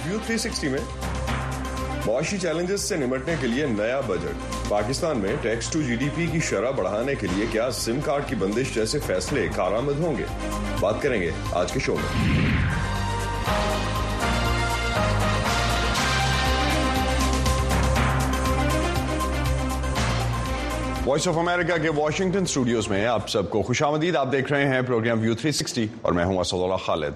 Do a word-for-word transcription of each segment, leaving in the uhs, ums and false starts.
View three sixty में मुआशी चैलेंजेस से निपटने के लिए नया बजट। पाकिस्तान में टैक्स टू जीडीपी की शरह बढ़ाने के लिए क्या सिम कार्ड की बंदिश जैसे फैसले कारआमद होंगे, बात करेंगे आज के शो में। वॉइस ऑफ अमेरिका के वॉशिंगटन स्टूडियोज में आप सबको खुशामदीद। आप देख रहे हैं प्रोग्राम व्यू थ्री सिक्सटी और मैं हूं असदुल्लाह खालिद।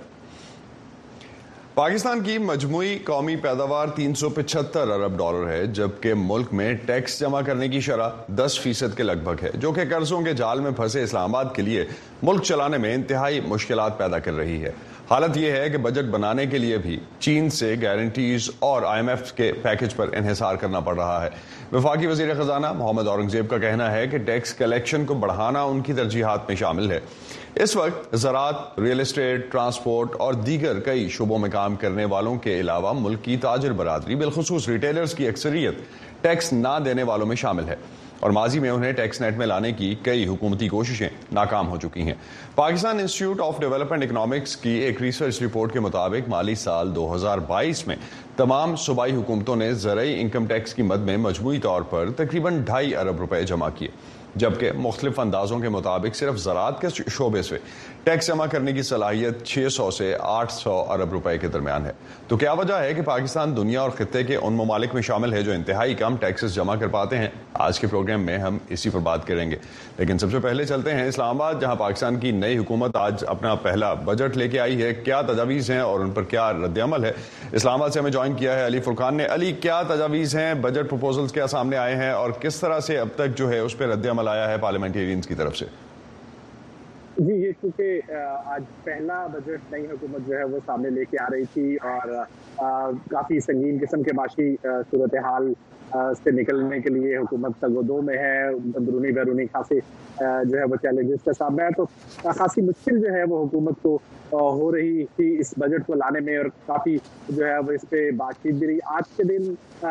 पाकिस्तान की मजमूई कौमी पैदावार तीन सौ पचहत्तर अरब डॉलर है, जबकि मुल्क में टैक्स जमा करने की शरह दस फीसद के लगभग है, जो कि कर्जों के जाल में फंसे इस्लामाबाद के लिए मुल्क चलाने में इंतहाई मुश्किलात पैदा कर रही है। हालत यह है कि बजट बनाने के लिए भी चीन से गारंटीज और आई एम एफ के पैकेज पर इन्हिसार करना पड़ रहा है। वफाकी वजीर खजाना मोहम्मद औरंगजेब का कहना है कि टैक्स कलेक्शन को बढ़ाना उनकी तरजीहात में शामिल है। इस वक्त ज़राअत, रियल एस्टेट, ट्रांसपोर्ट और दीगर कई शुबों में काम करने वालों के अलावा मुल्क की ताजिर बरादरी, बिलखुसूस रिटेलर्स की अक्सरियत टैक्स ना देने वालों में शामिल है और माजी में उन्हें टैक्स नेट में लाने की कई हुकूमती कोशिशें नाकाम हो चुकी हैं। Pakistan institute of development economics की एक रिसर्च रिपोर्ट के मुताबिक माली साल दो हज़ार बाईस में तमाम सूबाई हुकूमतों ने ज़रई इनकम टैक्स की मद में मजमूई तौर पर तकरीबन ढाई अरब रुपए जमा किए, जबकि मुख्तलिफ अंदाजों के मुताबिक सिर्फ ज़राअत के शोबे से टैक्स जमा करने की सलाहियत छह सौ से आठ सौ अरब रुपए के दरमियान है। तो क्या वजह है कि पाकिस्तान दुनिया और खित्ते के उन ममालिक में शामिल है जो इंतहाई कम टैक्सेस जमा कर पाते हैं? आज के प्रोग्राम में हम इसी पर बात करेंगे, लेकिन सबसे पहले चलते हैं इस्लामाबाद, जहां पाकिस्तान की नई हुकूमत आज अपना पहला बजट लेके आई है। क्या तजावीज़ हैं और उन पर क्या रद्द-ए-अमल है? इस्लामाबाद से हमें ज्वाइन किया है अली फुरकान ने। अली, क्या तजावीज़ हैं, बजट प्रपोजल्स क्या सामने आए हैं और किस तरह से अब तक जो है उस पर रद्द-ए-अमल आया है पार्लियामेंटेरियंस की तरफ से? जी, ये चूँकि आज पहला बजट नई हुकूमत जो है वो सामने लेके आ रही थी और काफ़ी संगीन किस्म के माशी सूरत हाल से निकलने के लिए हुकूमत तगदो में है, अंदरूनी बैरूनी खासे जो है वो चैलेंजेस का सामना है, तो खासी मुश्किल जो है वो हुकूमत को हो रही थी इस बजट को लाने में और काफ़ी जो है वो इस पर बातचीत भी रही। आज के दिन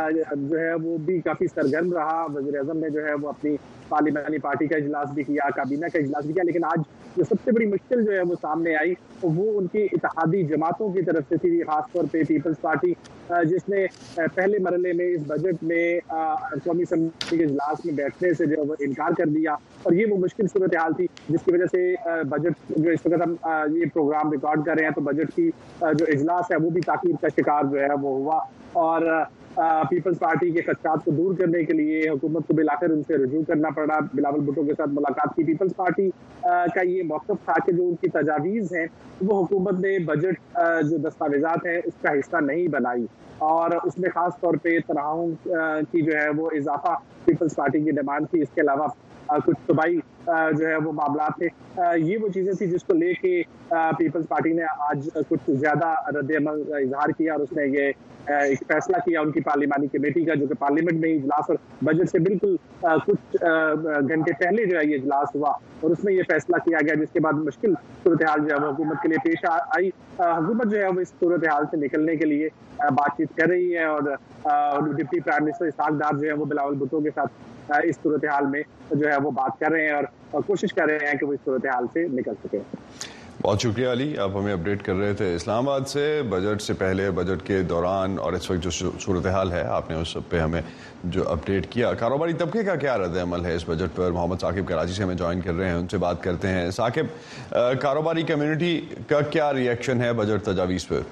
जो है वो भी काफ़ी सरगर्म रहा। वज़ीर-ए-आज़म ने जो है वो अपनी पार्लियामानी पार्टी का इजलास भी किया, काबीना का इजलास भी किया, लेकिन आज जो सबसे बड़ी मुश्किल जो है वो सामने आई तो वो उनकी इत्तेहादी जमातों की तरफ से थी, खासतौर पे पीपल्स पार्टी जिसने पहले मरहले में इस बजट में कौमी असम्बली के इजलास में बैठने से जो है वो इनकार कर दिया और ये वो मुश्किल सूरत हाल थी जिसकी वजह से बजट जो इस वक्त हम ये प्रोग्राम रिकॉर्ड कर रहे हैं तो बजट की जो इजलास है वो भी ताख़ीर का शिकार जो है वो हुआ और पीपल्स पार्टी के खदशात को दूर करने के लिए हुकूमत को बिलाकर उनसे रजू करना पड़ा। बिलावल भुट्टो के साथ मुलाकात की। पीपल्स पार्टी का ये मौक़िफ़ था कि जो उनकी तजावीज़ हैं वो हुकूमत ने बजट जो दस्तावेज़ात हैं उसका हिस्सा नहीं बनाई और उसमें ख़ास तौर पर तनाव की जो है वो इजाफा पीपल्स पार्टी की डिमांड थी। इसके अलावा कुछ सूबाई जो है वो मामला थे, ये वो चीज़ें थी जिसको लेके पीपल्स पार्टी ने आज कुछ ज़्यादा रद्द-ए-अमल का इजहार किया और उसने ये एक फैसला किया उनकी पार्लियामानी कमेटी का, जो कि पार्लियामेंट में इजलास और बजट से बिल्कुल कुछ घंटे पहले जो है ये इजलास हुआ और उसमें ये फैसला किया गया, जिसके बाद मुश्किल सूरत हाल जो है वो हुकूमत के लिए पेश आई। हुकूमत जो है वो इस सूरत हाल से निकलने के लिए बातचीत कर रही है और deputy prime minister Ishaq Dar जो है वो बिलावल भुट्टो के साथ इस सूरत हाल में जो है वो बात कर रहे हैं और कोशिश कर रहे हैं कि वो इस सूरत हाल से निकल सके। बहुत शुक्रिया अली, आप हमें अपडेट कर रहे थे इस्लामाबाद से बजट से पहले, बजट के दौरान और इस वक्त जो सूरत हाल है आपने उस सब पे हमें जो अपडेट किया। कारोबारी तबके का क्या रद्द-ए-अमल है इस बजट पर? मोहम्मद साकिब कराची से हमें ज्वाइन कर रहे हैं, उनसे बात करते हैं। साकिब, कारोबारी कम्युनिटी का क्या रिएक्शन है बजट तजावीज़ पर?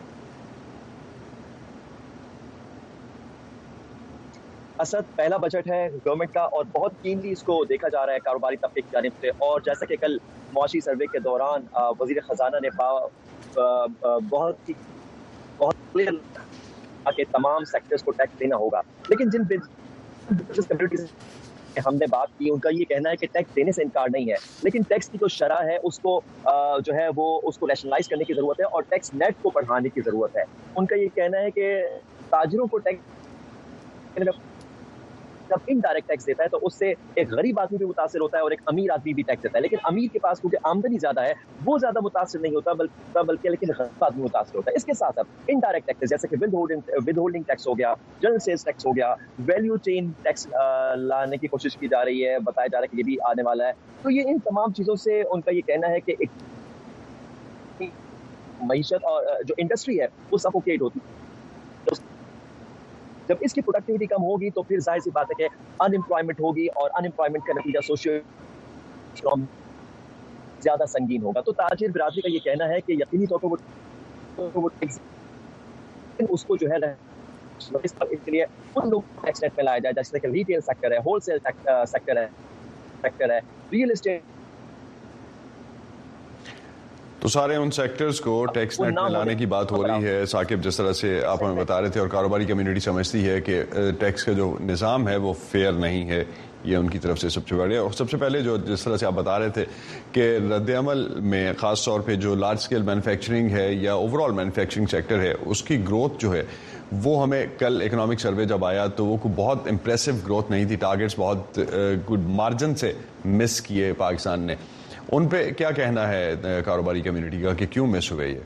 असद, पहला बजट है गवर्नमेंट का और बहुत कीनली इसको देखा जा रहा है कारोबारी तबके की जानिब से और जैसा कि कल मुआशी सर्वे के दौरान वजीर खजाना ने बहुत ही बहुत क्लियर कि तमाम सेक्टर्स को टैक्स देना होगा, लेकिन जिन बिजनेस कम्युनिटीज हमने बात की उनका ये कहना है कि टैक्स देने से इनकार नहीं है, लेकिन टैक्स की जो शरह है उसको जो है वो उसको रैशनलाइज करने की ज़रूरत है और टैक्स नेट को बढ़ाने की ज़रूरत है। उनका ये कहना है कि ताजिरों को टैक्स जब इनडायरेक्ट टैक्स देता है तो उससे एक गरीब आदमी भी मुतासिर होता है और एक अमीर आदमी भी टैक्स देता है, लेकिन अमीर के पास क्योंकि आमदनी ज्यादा है वो ज्यादा मुतासिर नहीं होता बल्कि बल्कि लेकिन गरीब आदमी मुतासिर होता है। इसके साथ साथ इनडायरेक्ट टैक्स जैसे कि withholding withholding tax हो गया, जनरल सेल्स टैक्स हो गया, वैल्यू चेन टैक्स लाने की कोशिश की जा रही है, बताया जा रहा है कि ये भी आने वाला है। तो ये इन तमाम चीजों से उनका ये कहना है कि एक मईशत और जो इंडस्ट्री है वो सफोकेट होती جب اس کی پروڈکٹیوٹی کم ہوگی تو پھر ظاہر سی بات ہے کہ انمپلائمنٹ ہوگی اور انمپلائمنٹ کا نتیجہ سوشل زیادہ سنگین ہوگا. تو تاجر برادری کا یہ کہنا ہے کہ یقینی طور پر وہ اس کو جو ہے اس کے لیے ان لوگوں کو ٹیکس نیٹ میں لایا جائے جیسے کہ ریٹیل سیکٹر ہے, ہول سیل سیکٹر ہے, سیکٹر ہے, ریئل اسٹیٹ. تو سارے ان سیکٹرز کو ٹیکس نیٹ میں لانے کی بات ہو رہی ہے. ثاقب, جس طرح سے آپ ہمیں بتا رہے تھے اور کاروباری کمیونٹی سمجھتی ہے کہ ٹیکس کا جو نظام ہے وہ فیئر نہیں ہے, یہ ان کی طرف سے سب سے بڑی. اور سب سے پہلے جو جس طرح سے آپ بتا رہے تھے کہ رد عمل میں خاص طور پہ جو لارج اسکیل مینوفیکچرنگ ہے یا اوور آل مینوفیکچرنگ سیکٹر ہے اس کی گروتھ جو ہے وہ ہمیں کل اکنامک سروے جب آیا تو وہ بہت امپریسو گروتھ نہیں تھی. ٹارگیٹس بہت گڈ مارجن سے مس کیے پاکستان نے. ان پہ کیا کہنا ہے کاروباری کمیونٹی کا کہ کیوں مس ہوئے یہ؟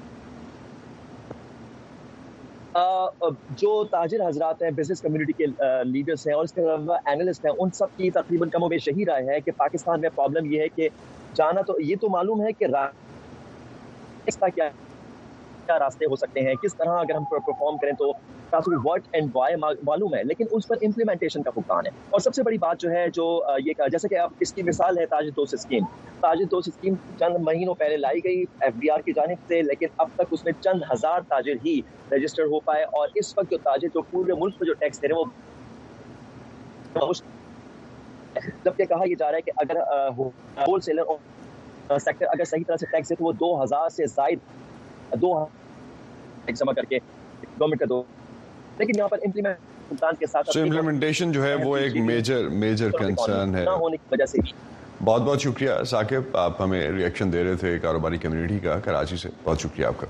جو تاجر حضرات ہیں, بزنس کمیونٹی کے لیڈرز ہیں اور اس کے علاوہ اینالسٹ ہیں, ان سب کی تقریباً کم و بیش یہی رائے ہے کہ پاکستان میں پرابلم یہ ہے کہ جانا تو یہ تو معلوم ہے کہ راستہ کیا کیا راستے ہو سکتے ہیں, کس طرح اگر ہم پرفارم کریں تو واٹ اینڈ وائی معلوم ہے, لیکن اس پر امپلیمنٹیشن کا فقدان ہے. اور سب سے بڑی بات جو ہے جو یہ جیسے کہ اب اس کی مثال ہے تاجر دوست اسکیم. تاجر دوست اسکیم چند مہینوں پہلے لائی گئی ایف بی آر کی جانب سے, لیکن اب تک اس میں چند ہزار تاجر ہی رجسٹر ہو پائے. اور اس وقت جو تاجر جو پورے ملک میں جو ٹیکس دے رہے ہیں وہ جبکہ کہا یہ جا رہا ہے کہ اگر ہول سیلر سیکٹر اگر صحیح طرح سے ٹیکس دے تو وہ دو ہزار سے زائد دو ٹیکس جمع کر کے گورنمنٹ کا دو, لیکن یہاں پر امپلیمنٹ کے ساتھ امپلیمنٹیشن جو ہے وہ ایک میجر میجر کنسرن ہے. ہونے کی وجہ سے بہت بہت شکریہ ثاقب, آپ ہمیں ریئیکشن دے رہے تھے کاروباری کمیونٹی کا کراچی سے. بہت شکریہ آپ کا.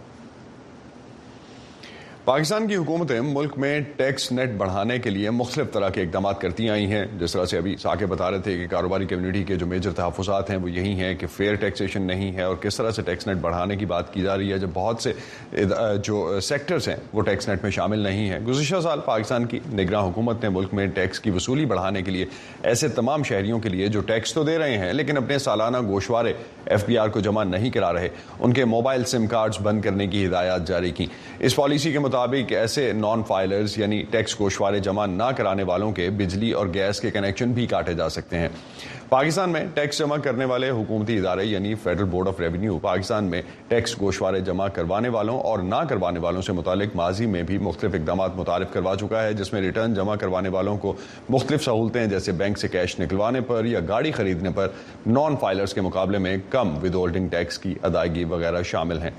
پاکستان کی حکومتیں ملک میں ٹیکس نیٹ بڑھانے کے لیے مختلف طرح کے اقدامات کرتی آئی ہیں. جس طرح سے ابھی ثاقب بتا رہے تھے کہ کاروباری کمیونٹی کے جو میجر تحفظات ہیں وہ یہی ہیں کہ فیئر ٹیکسیشن نہیں ہے اور کس طرح سے ٹیکس نیٹ بڑھانے کی بات کی جا رہی ہے جب بہت سے جو سیکٹرز ہیں وہ ٹیکس نیٹ میں شامل نہیں ہیں. گزشتہ سال پاکستان کی نگراں حکومت نے ملک میں ٹیکس کی وصولی بڑھانے کے لیے ایسے تمام شہریوں کے لیے جو ٹیکس تو دے رہے ہیں لیکن اپنے سالانہ گوشوارے ایف بی آر کو جمع نہیں کرا رہے, ان کے موبائل سم کارڈز بند کرنے کی ہدایات جاری کی. اس پالیسی کے مطابق ایسے نان فائلرز یعنی ٹیکس گوشوارے جمع نہ کرانے والوں کے بجلی اور گیس کے کنیکشن بھی کاٹے جا سکتے ہیں. پاکستان میں ٹیکس جمع کرنے والے حکومتی ادارے یعنی فیڈرل بورڈ آف ریونیو پاکستان میں ٹیکس گوشوارے جمع کروانے والوں اور نہ کروانے والوں سے متعلق ماضی میں بھی مختلف اقدامات متعارف کروا چکا ہے, جس میں ریٹرن جمع کروانے والوں کو مختلف سہولتیں جیسے بینک سے کیش نکلوانے پر یا گاڑی خریدنے پر نان فائلرز کے مقابلے میں کم ود ہولڈنگ ٹیکس کی ادائیگی وغیرہ شامل ہیں.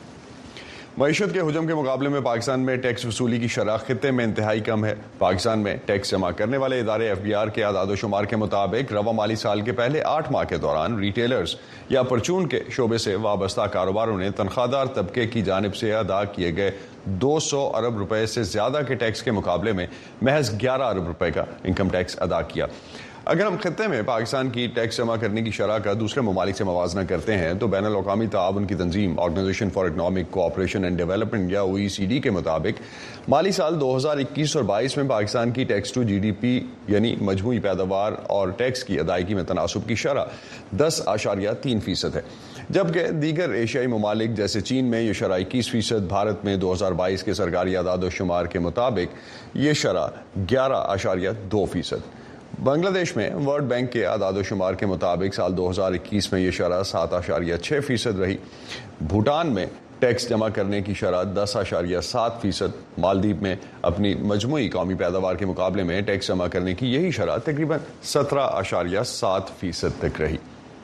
معیشت کے حجم کے مقابلے میں پاکستان میں ٹیکس وصولی کی شرح خطے میں انتہائی کم ہے. پاکستان میں ٹیکس جمع کرنے والے ادارے ایف بی آر کے اعداد و شمار کے مطابق رواں مالی سال کے پہلے آٹھ ماہ کے دوران ریٹیلرز یا پرچون کے شعبے سے وابستہ کاروباروں نے تنخواہ دار طبقے کی جانب سے ادا کیے گئے دو سو ارب روپے سے زیادہ کے ٹیکس کے مقابلے میں محض گیارہ ارب روپے کا انکم ٹیکس ادا کیا. اگر ہم خطے میں پاکستان کی ٹیکس جمع کرنے کی شرح کا دوسرے ممالک سے موازنہ کرتے ہیں تو بین الاقوامی تعاون کی تنظیم آرگنائزیشن فار اکنامک کوآپریشن اینڈ ڈیولپمنٹ یا او ای سی ڈی کے مطابق مالی سال دو ہزار اکیس اور بائیس میں پاکستان کی ٹیکس ٹو جی ڈی پی یعنی مجموعی پیداوار اور ٹیکس کی ادائیگی میں تناسب کی شرح دس اشاریہ تین فیصد ہے, جبکہ دیگر ایشیائی ممالک جیسے چین میں یہ شرح اکیس فیصد, بھارت میں دو ہزار بائیس کے سرکاری اعداد و شمار کے مطابق یہ شرح گیارہ اشاریہ دو فیصد. بنگلہ دیش میں ورلڈ بینک کے اعداد و شمار کے مطابق سال دو ہزار اکیس میں یہ شرح سات اشاریہ چھ فیصد رہی. بھوٹان میں ٹیکس جمع کرنے کی شرح دس اشاریہ سات فیصد. مالدیپ میں اپنی مجموعی قومی پیداوار کے مقابلے میں ٹیکس جمع کرنے کی یہی شرح تقریباً سترہ اشاریہ سات فیصد تک رہی.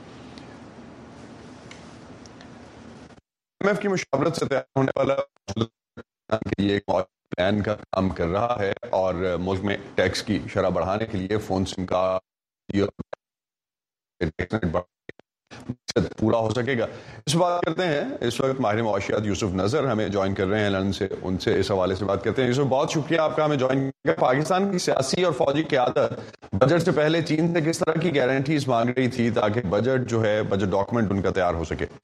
ایم ایف کی مشاورت سے تیار ہونے والا کے لیے ایک پلان کا کام کر رہا ہے اور ملک میں ٹیکس کی شرح بڑھانے کے لیے فون سم کا پورا ہو سکے گا. اس بات کرتے ہیں اس وقت ماہر معاشیات یوسف نظر ہمیں جوائن کر رہے ہیں لندن سے, ان سے اس حوالے سے بات کرتے ہیں. یوسف بہت شکریہ آپ کا ہمیں جوائن کیا. پاکستان کی سیاسی اور فوجی قیادت بجٹ سے پہلے چین سے کس طرح کی گارنٹیز مانگ رہی تھی تاکہ بجٹ جو ہے بجٹ ڈاکومنٹ ان کا تیار ہو سکے؟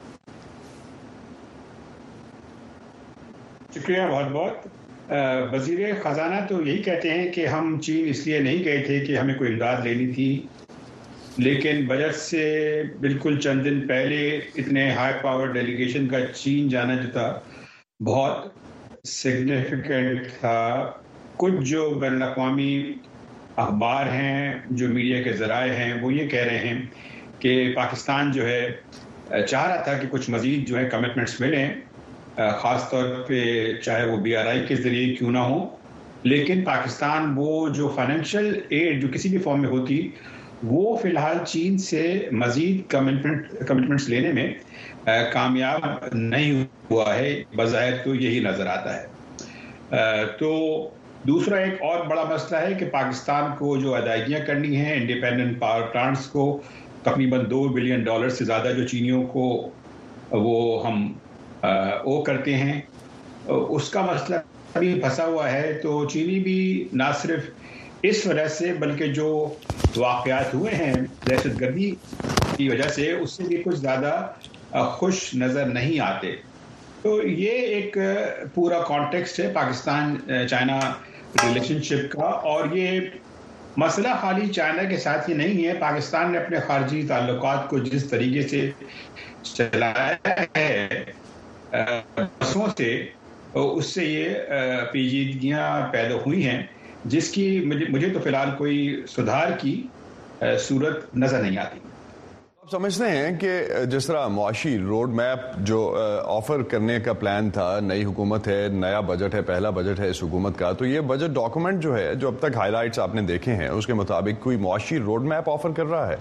شکریہ بہت بہت. وزیر خزانہ تو یہی کہتے ہیں کہ ہم چین اس لیے نہیں گئے تھے کہ ہمیں کوئی امداد لینی تھی, لیکن بجٹ سے بالکل چند دن پہلے اتنے ہائی پاور ڈیلیگیشن کا چین جانا جو تھا بہت सिग्निफिकेंट था। कुछ जो बैन अवी अखबार हैं, जो मीडिया के ज़राए हैं, वो ये कह रहे हैं कि पाकिस्तान जो है चाह रहा था कि कुछ मज़ीद जो है कमिटमेंट्स मिलें, ख़ास तौर पे चाहे वो बी आर आई के ज़रिए क्यों ना हो, लेकिन पाकिस्तान वो जो फाइनेंशियल एड जो किसी भी फॉर्म में होती वो फ़िलहाल चीन से मज़ीद कमिटमेंट कमिटमेंट्स लेने में आ, कामयाब नहीं हुआ है। बज़ाहिर तो यही नज़र आता है। आ, तो दूसरा एक और बड़ा मसला है कि पाकिस्तान को जो अदायगियाँ करनी हैं इंडिपेंडेंट पावर प्लांट्स को, तकरीबन दो बिलियन डॉलर से ज़्यादा जो चीनियों को वो हम ओ करते हैं, उसका मसला भी फंसा हुआ है। तो चीनी भी ना सिर्फ इस वजह से बल्कि जो वाक़यात हुए हैं दहशतगर्दी की वजह से, उससे भी कुछ ज़्यादा खुश नज़र नहीं आते। तो ये एक पूरा कॉन्टेक्स्ट है पाकिस्तान चाइना रिलेशनशिप का, और ये मसला खाली चाइना के साथ ही नहीं है। पाकिस्तान ने अपने खारजी ताल्लुकात को जिस तरीके से चलाया है बरसों से, उससे ये पेचीदगियाँ पैदा हुई हैं जिसकी मुझे मुझे तो फिलहाल कोई सुधार की सूरत नज़र नहीं आती। आप समझते हैं कि जिस तरह मुआशी रोड मैप जो ऑफर करने का प्लान था, नई हुकूमत है, नया बजट है, पहला बजट है इस हुकूमत का, तो ये बजट डॉक्यूमेंट जो है, जो अब तक हाइलाइट्स आपने देखे हैं, उसके मुताबिक कोई मुआशी रोड मैप ऑफर कर रहा है?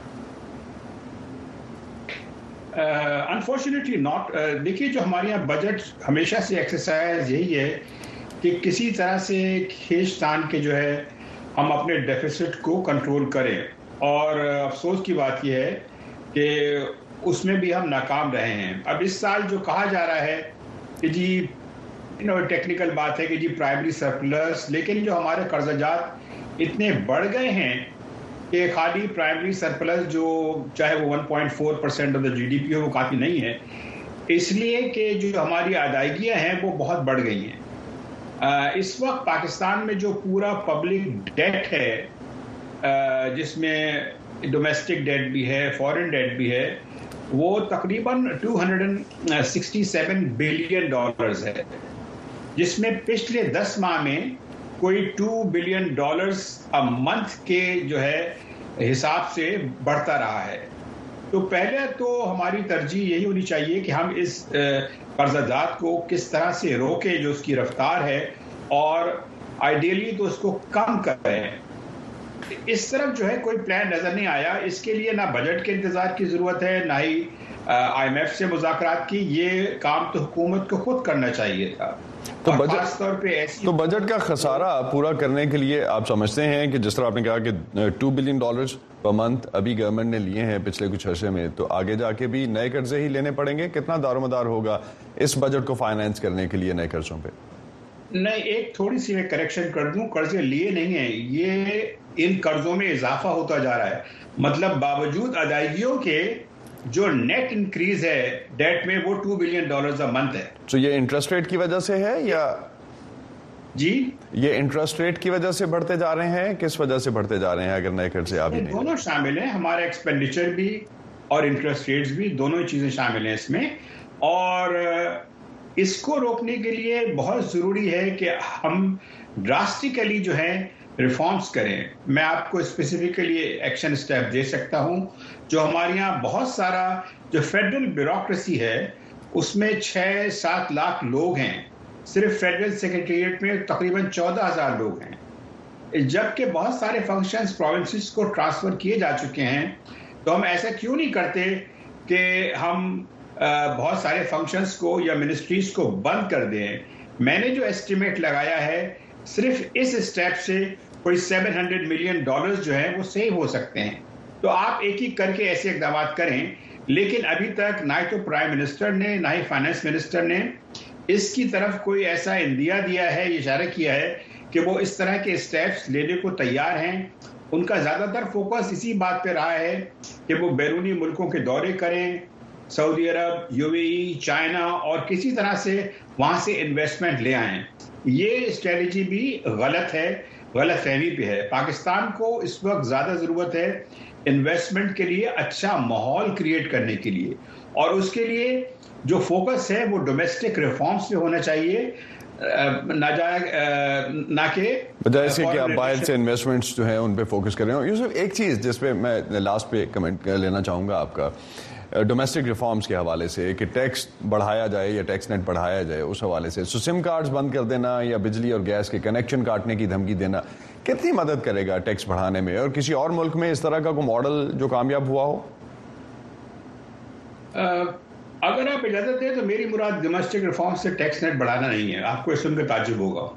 Unfortunately uh, not. uh, देखिए, जो हमारे यहाँ बजट हमेशा से एक्सरसाइज यही है कि किसी तरह से खींचतान के जो है हम अपने डेफिसिट को कंट्रोल करें, और अफसोस की बात यह है कि उसमें भी हम नाकाम रहे हैं। अब इस साल जो कहा जा रहा है कि जी यू नो टेक्निकल बात है कि जी प्राइमरी सरप्लस, लेकिन जो हमारे कर्जात इतने बढ़ गए हैं कि खाली प्राइमरी सरप्लस जो चाहे वो one point four percent of the GDP हो वो काफ़ी नहीं है, इसलिए कि जो हमारी अदायगियाँ हैं वो बहुत बढ़ गई हैं। इस वक्त पाकिस्तान में जो पूरा पब्लिक डेट है, जिसमें डोमेस्टिक डेट भी है, फॉरेन डेट भी है, वो तकरीबन दो सौ सड़सठ बिलियन डॉलर्स है, जिसमें पिछले दस माह में कोई two billion dollars a month के जो है हिसाब से बढ़ता रहा है। तो पहले तो हमारी तरजीह यही होनी चाहिए कि हम इस कर्ज़दात को किस तरह से रोकें जो उसकी रफ्तार है, और आइडियली तो उसको कम करें। इस तरफ जो है कोई प्लान नजर नहीं आया। इसके लिए ना बजट के इंतजार की जरूरत है, ना ही आई एम एफ से मुज़ाकरात की। ये काम तो हुकूमत को खुद करना चाहिए था। तो बजट तौर पे ऐसी तो बजट का खसारा पूरा करने के लिए आप समझते हैं कि जिस तरह आपने कहा कि two billion dollars per month अभी गवर्नमेंट ने लिए हैं पिछले कुछ अर्से में, तो आगे जाके भी नए कर्जे ही लेने पड़ेंगे? कितना दारोमदार होगा इस बजट को फाइनेंस करने के लिए नए कर्जों पे? नहीं, एक थोड़ी सी मैं करेक्शन कर दूं, कर्जे लिए नहीं है, ये इन कर्जों में इजाफा होता जा रहा है। मतलब बावजूद अदायगियों के जो नेट इंक्रीज है डेट में वो two billion dollars a month है। तो ये इंटरेस्ट रेट की वजह से है या जी ये इंटरेस्ट रेट की वजह से बढ़ते जा रहे हैं? किस वजह से बढ़ते जा रहे हैं अगर नए कर्जे आ भी नहीं? दोनों शामिल हैं, हमारा एक्सपेंडिचर भी और इंटरेस्ट रेट्स भी, दोनों ही चीजें शामिल हैं इसमें। और इसको रोकने के लिए बहुत जरूरी है कि हम ड्रास्टिकली जो है रिफॉर्म्स करें। मैं आपको स्पेसिफिकली एक्शन स्टेप दे सकता हूं। जो हमारे यहाँ बहुत सारा जो फेडरल ब्यूरोक्रेसी है उसमें छः सात लाख लोग हैं, सिर्फ फेडरल सेक्रेटेरिएट में तकरीबन चौदह हजार लोग हैं, जबकि बहुत सारे फंक्शंस प्रोविंसेस को ट्रांसफर किए जा चुके हैं। तो हम ऐसा क्यों नहीं करते कि हम बहुत सारे फंक्शंस को या मिनिस्ट्रीज को बंद कर दें? मैंने जो एस्टिमेट लगाया है सिर्फ इस स्टेप से कोई सात सौ मिलियन डॉलर्स जो है वो सेव हो सकते हैं। तो आप एक एक करके ऐसे इकदाम करें, लेकिन अभी तक ना ही तो प्राइम मिनिस्टर ने ना ही फाइनेंस मिनिस्टर ने इसकी तरफ कोई ऐसा इंदिया दिया है, इशारा किया है कि वो इस तरह के स्टेप्स लेने को तैयार हैं। उनका ज़्यादातर फोकस इसी बात पे रहा है कि वो बैरूनी मुल्कों के दौरे करें, सऊदी अरब, यूएई, चाइना, और किसी तरह से वहाँ से इन्वेस्टमेंट ले आएं। ये स्ट्रेटजी भी गलत है, गलत फहमी पे है। पाकिस्तान को इस वक्त ज़्यादा ज़रूरत है इन्वेस्टमेंट के लिए, अच्छा माहौल क्रिएट करने के लिए, और उसके लिए जो फोकस है वो डोमेस्टिक रिफॉर्म्स पे होना चाहिए। ناجائز نہ کہ بجائے اس کے کہ آپ باہر سے انویسٹمنٹس جو ہیں ان پہ فوکس کر رہے ہوں. یوسف ایک چیز جس پہ میں لاسٹ پہ کمنٹ لینا چاہوں گا آپ کا ڈومیسٹک ریفارمز کے حوالے سے کہ ٹیکس بڑھایا جائے یا ٹیکس نیٹ بڑھایا جائے اس حوالے سے, سو سم کارڈز بند کر دینا یا بجلی اور گیس کے کنیکشن کاٹنے کی دھمکی دینا کتنی مدد کرے گا ٹیکس بڑھانے میں, اور کسی اور ملک میں اس طرح کا کوئی ماڈل جو کامیاب ہوا ہو؟ اگر آپ اجازت دیں تو میری مراد ڈومیسٹک ریفارم سے ٹیکس نیٹ بڑھانا نہیں ہے. آپ کو اس سن کے تعجب ہوگا.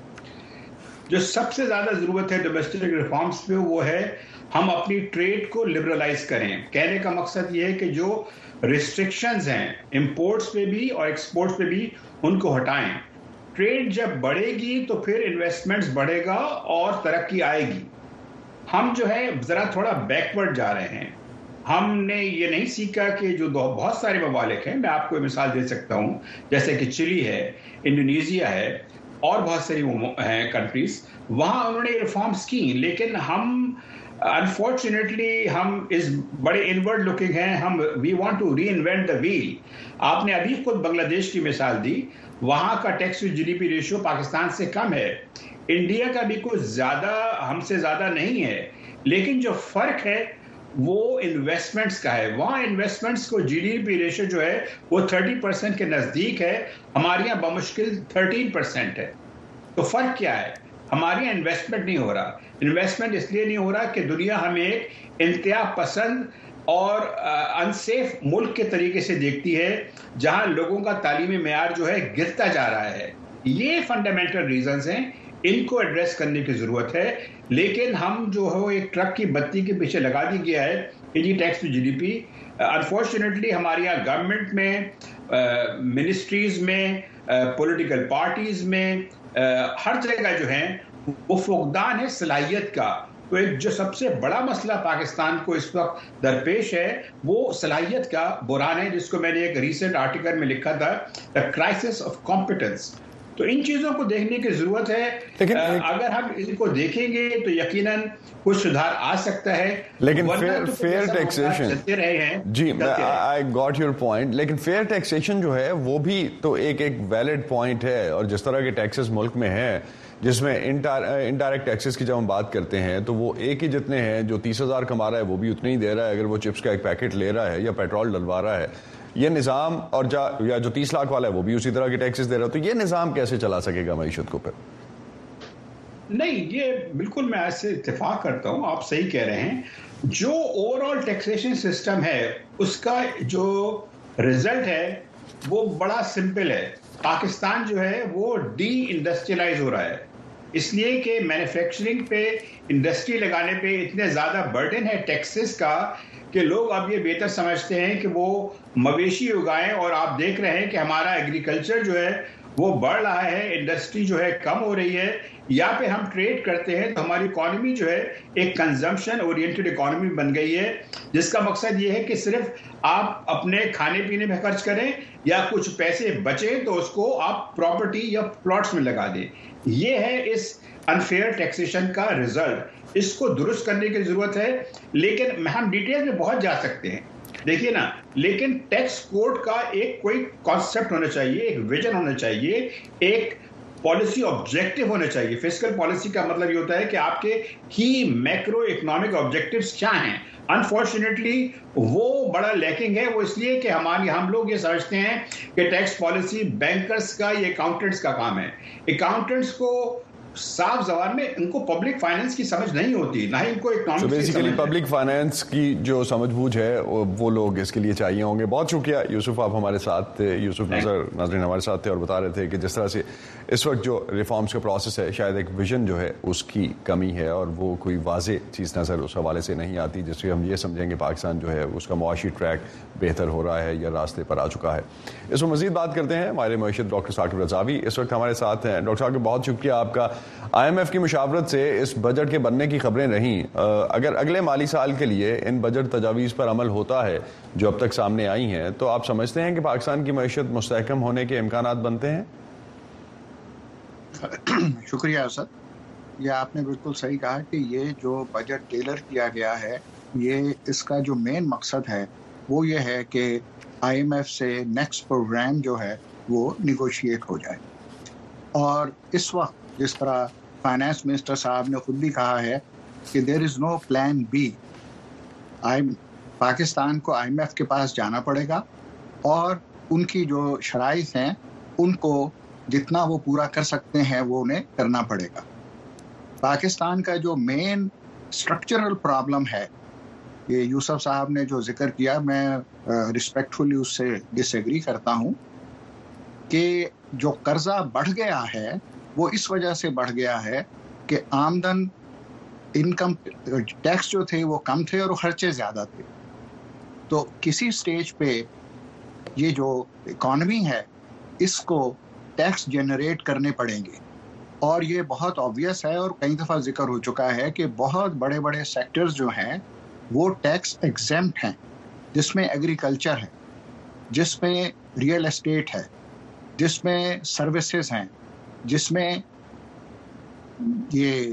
جو سب سے زیادہ ضرورت ہے ڈومیسٹک ریفارمز پہ وہ ہے ہم اپنی ٹریڈ کو لبرلائز کریں. کہنے کا مقصد یہ ہے کہ جو ریسٹرکشنز ہیں امپورٹس پہ بھی اور ایکسپورٹس پہ بھی ان کو ہٹائیں. ٹریڈ جب بڑھے گی تو پھر انویسٹمنٹس بڑھے گا اور ترقی آئے گی. ہم جو ہے ذرا تھوڑا بیکورڈ جا رہے ہیں. ہم نے یہ نہیں سیکھا کہ جو بہت سارے ممالک ہیں, میں آپ کو مثال دے سکتا ہوں, جیسے کہ چلی ہے, انڈونیزیا ہے اور بہت ساری ہیں کنٹریز, وہاں انہوں نے ریفارمز کی, لیکن ہم انفارچونیٹلی ہم اس بڑے انورڈ لکنگ ہیں. ہم وی وانٹ ٹو ری انوینٹ دا ویل. آپ نے ابھی خود بنگلہ دیش کی مثال دی, وہاں کا ٹیکس ٹو جی ڈی پی ریشیو پاکستان سے کم ہے, انڈیا کا بھی کچھ زیادہ ہم سے زیادہ نہیں ہے, لیکن جو فرق ہے وہ انویسٹمنٹس کا ہے. وہاں انویسٹمنٹس کو جی ڈی پی ریشو جو ہے وہ تھرٹی پرسینٹ کے نزدیک ہے, ہمارے یہاں بمشکل تھرٹین پرسینٹ ہے. تو فرق کیا ہے؟ ہمارے یہاں انویسٹمنٹ نہیں ہو رہا. انویسٹمنٹ اس لیے نہیں ہو رہا کہ دنیا ہمیں ایک انتہا پسند اور انسیف ملک کے طریقے سے دیکھتی ہے, جہاں لوگوں کا تعلیمی معیار جو ہے گرتا جا رہا ہے. یہ فنڈامنٹل ریزنز ہیں, ان کو ایڈریس کرنے کی ضرورت ہے. لیکن ہم جو ہے ایک ٹرک کی بتی کے پیچھے لگا دی گیا ہے کہ جی ٹیکس ٹو جی ڈی پی. انفارچونیٹلی ہمارے یہاں گورنمنٹ میں, منسٹریز میں, پولیٹیکل پارٹیز میں, ہر جگہ جو ہیں وہ فقدان ہے صلاحیت کا. تو ایک جو سب سے بڑا مسئلہ پاکستان کو اس وقت درپیش ہے وہ صلاحیت کا بحران ہے, جس کو میں نے ایک ریسنٹ آرٹیکل میں لکھا تھا, دا کرائسس آف کمپیٹنس. تو ان چیزوں کو دیکھنے کی ضرورت ہے. اگر ہم ان کو دیکھیں گے تو یقیناً کچھ سدھار آ سکتا ہے. لیکن فیئر ٹیکسیشن, جی آئی گاٹ یور پوائنٹ, لیکن فیئر ٹیکسیشن جو ہے وہ بھی تو ایک ایک ویلڈ پوائنٹ ہے. اور جس طرح کے ٹیکسز ملک میں ہیں, جس میں انڈائریکٹ ٹیکسز کی جب ہم بات کرتے ہیں تو وہ ایک ہی جتنے ہیں, جو تیس ہزار کما رہا ہے وہ بھی اتنے ہی دے رہا ہے اگر وہ چپس کا ایک پیکٹ لے رہا ہے یا پیٹرول ڈلوا رہا ہے. یہ نظام, اور جا یا جو تیس لاکھ والا ہے وہ بھی اسی طرح کے ٹیکسز دے رہا ہے. تو یہ نظام کیسے چلا سکے گا معیشت کو پھر؟ نہیں, یہ بالکل میں اس سے اتفاق کرتا ہوں, آپ صحیح کہہ رہے ہیں. جو اوور آل ٹیکسیشن سسٹم ہے اس کا جو رزلٹ ہے وہ بڑا سمپل ہے. پاکستان جو ہے وہ ڈی انڈسٹریلائز ہو رہا ہے, اس لیے کہ مینوفیکچرنگ پہ, انڈسٹری لگانے پہ اتنے زیادہ برڈن ہے ٹیکسز کا کہ لوگ اب یہ بہتر سمجھتے ہیں کہ وہ مویشی اگائیں. اور آپ دیکھ رہے ہیں کہ ہمارا ایگریکلچر جو ہے وہ بڑھ رہا ہے, انڈسٹری جو ہے کم ہو رہی ہے. یا پہ ہم ٹریڈ کرتے ہیں تو ہماری اکانومی جو ہے ایک کنزمپشن اورینٹڈ اکانومی بن گئی ہے, جس کا مقصد یہ ہے کہ صرف آپ اپنے کھانے پینے میں خرچ کریں یا کچھ پیسے بچیں تو اس کو آپ پراپرٹی یا پلاٹس میں لگا دیں. یہ ہے اس انفیئر ٹیکسیشن کا رزلٹ. اس کو درست کرنے کی ضرورت ہے, لیکن ہم ڈیٹیل میں بہت جا سکتے ہیں. دیکھیے نا, لیکن ٹیکس کوڈ کا ایک کوئی کانسیپٹ ہونا چاہیے, ایک ویژن ہونا چاہیے, ایک پالیسی آبجیکٹو ہونا چاہیے. فسکل پالیسی کا مطلب یہ ہوتا ہے کہ آپ کے کی میکرو اکنامک آبجیکٹیوز کیا ہیں. انفارچونیٹلی وہ بڑا لیکنگ ہے. وہ اس لیے کہ ہماری ہم لوگ یہ سمجھتے ہیں کہ ٹیکس پالیسی بینکرز کا یا اکاؤنٹنٹس کا کام ہے. اکاؤنٹنٹس کو صاف زبان میں ان کو پبلک فائنانس کی سمجھ نہیں ہوتی, نہ ہی ان کو اکنامکس کی سمجھ. پبلک فائنانس کی جو سمجھ بوجھ ہے وہ لوگ اس کے لیے چاہیے ہوں گے. بہت شکریہ یوسف, آپ ہمارے ساتھ تھے. یوسف نظر ناظرین ہمارے ساتھ تھے اور بتا رہے تھے کہ جس طرح سے اس وقت جو ریفارمز کا پروسیس ہے, شاید ایک ویژن جو ہے اس کی کمی ہے اور وہ کوئی واضح چیز نظر اس حوالے سے نہیں آتی جس سے ہم یہ سمجھیں کہ پاکستان جو ہے اس کا معاشی ٹریک بہتر ہو رہا ہے یا راستے پر آ چکا ہے. اس میں مزید بات کرتے ہیں ہمارے معیشت ڈاکٹر ثاقب رضاوی اس وقت ہمارے ساتھ ہیں. ڈاکٹر صاحب بہت شکریہ آپ کا. آئی ایم ایف کی مشاورت سے اس بجٹ کے بننے کی خبریں رہیں. اگر اگلے مالی سال کے لیے ان بجٹ تجاویز پر عمل ہوتا ہے جو اب تک سامنے آئی ہیں, تو آپ سمجھتے ہیں کہ پاکستان کی معیشت مستحکم ہونے کے امکانات بنتے ہیں؟ شکریہ اسد. یہ آپ نے بالکل صحیح کہا کہ یہ جو بجٹ ٹیلر کیا گیا ہے, یہ اس کا جو مین مقصد ہے وہ یہ ہے کہ آئی ایم ایف سے نیکسٹ پروگرام جو ہے وہ نیگوشیٹ ہو جائے. اور اس وقت جس طرح فائنانس منسٹر صاحب نے خود بھی کہا ہے کہ دیر از نو پلان بی، پاکستان کو آئی ایم ایف کے پاس جانا پڑے گا اور ان کی جو شرائط ہیں ان کو جتنا وہ پورا کر سکتے ہیں وہ انہیں کرنا پڑے گا. پاکستان کا جو مین اسٹرکچرل پرابلم ہے، یہ یوسف صاحب نے جو ذکر کیا، میں رسپیکٹفلی اس سے ڈس ایگری کرتا ہوں کہ جو قرضہ بڑھ گیا ہے وہ اس وجہ سے بڑھ گیا ہے کہ آمدن انکم ٹیکس جو تھے وہ کم تھے اور خرچے زیادہ تھے. تو کسی سٹیج پہ یہ جو اکانومی ہے اس کو ٹیکس جنریٹ کرنے پڑیں گے، اور یہ بہت آبویس ہے اور کئی دفعہ ذکر ہو چکا ہے کہ بہت بڑے بڑے سیکٹرز جو ہیں وہ ٹیکس ایگزیمپٹ ہیں، جس میں ایگریکلچر ہے، جس میں ریئل اسٹیٹ ہے، جس میں سروسز ہیں، جس میں یہ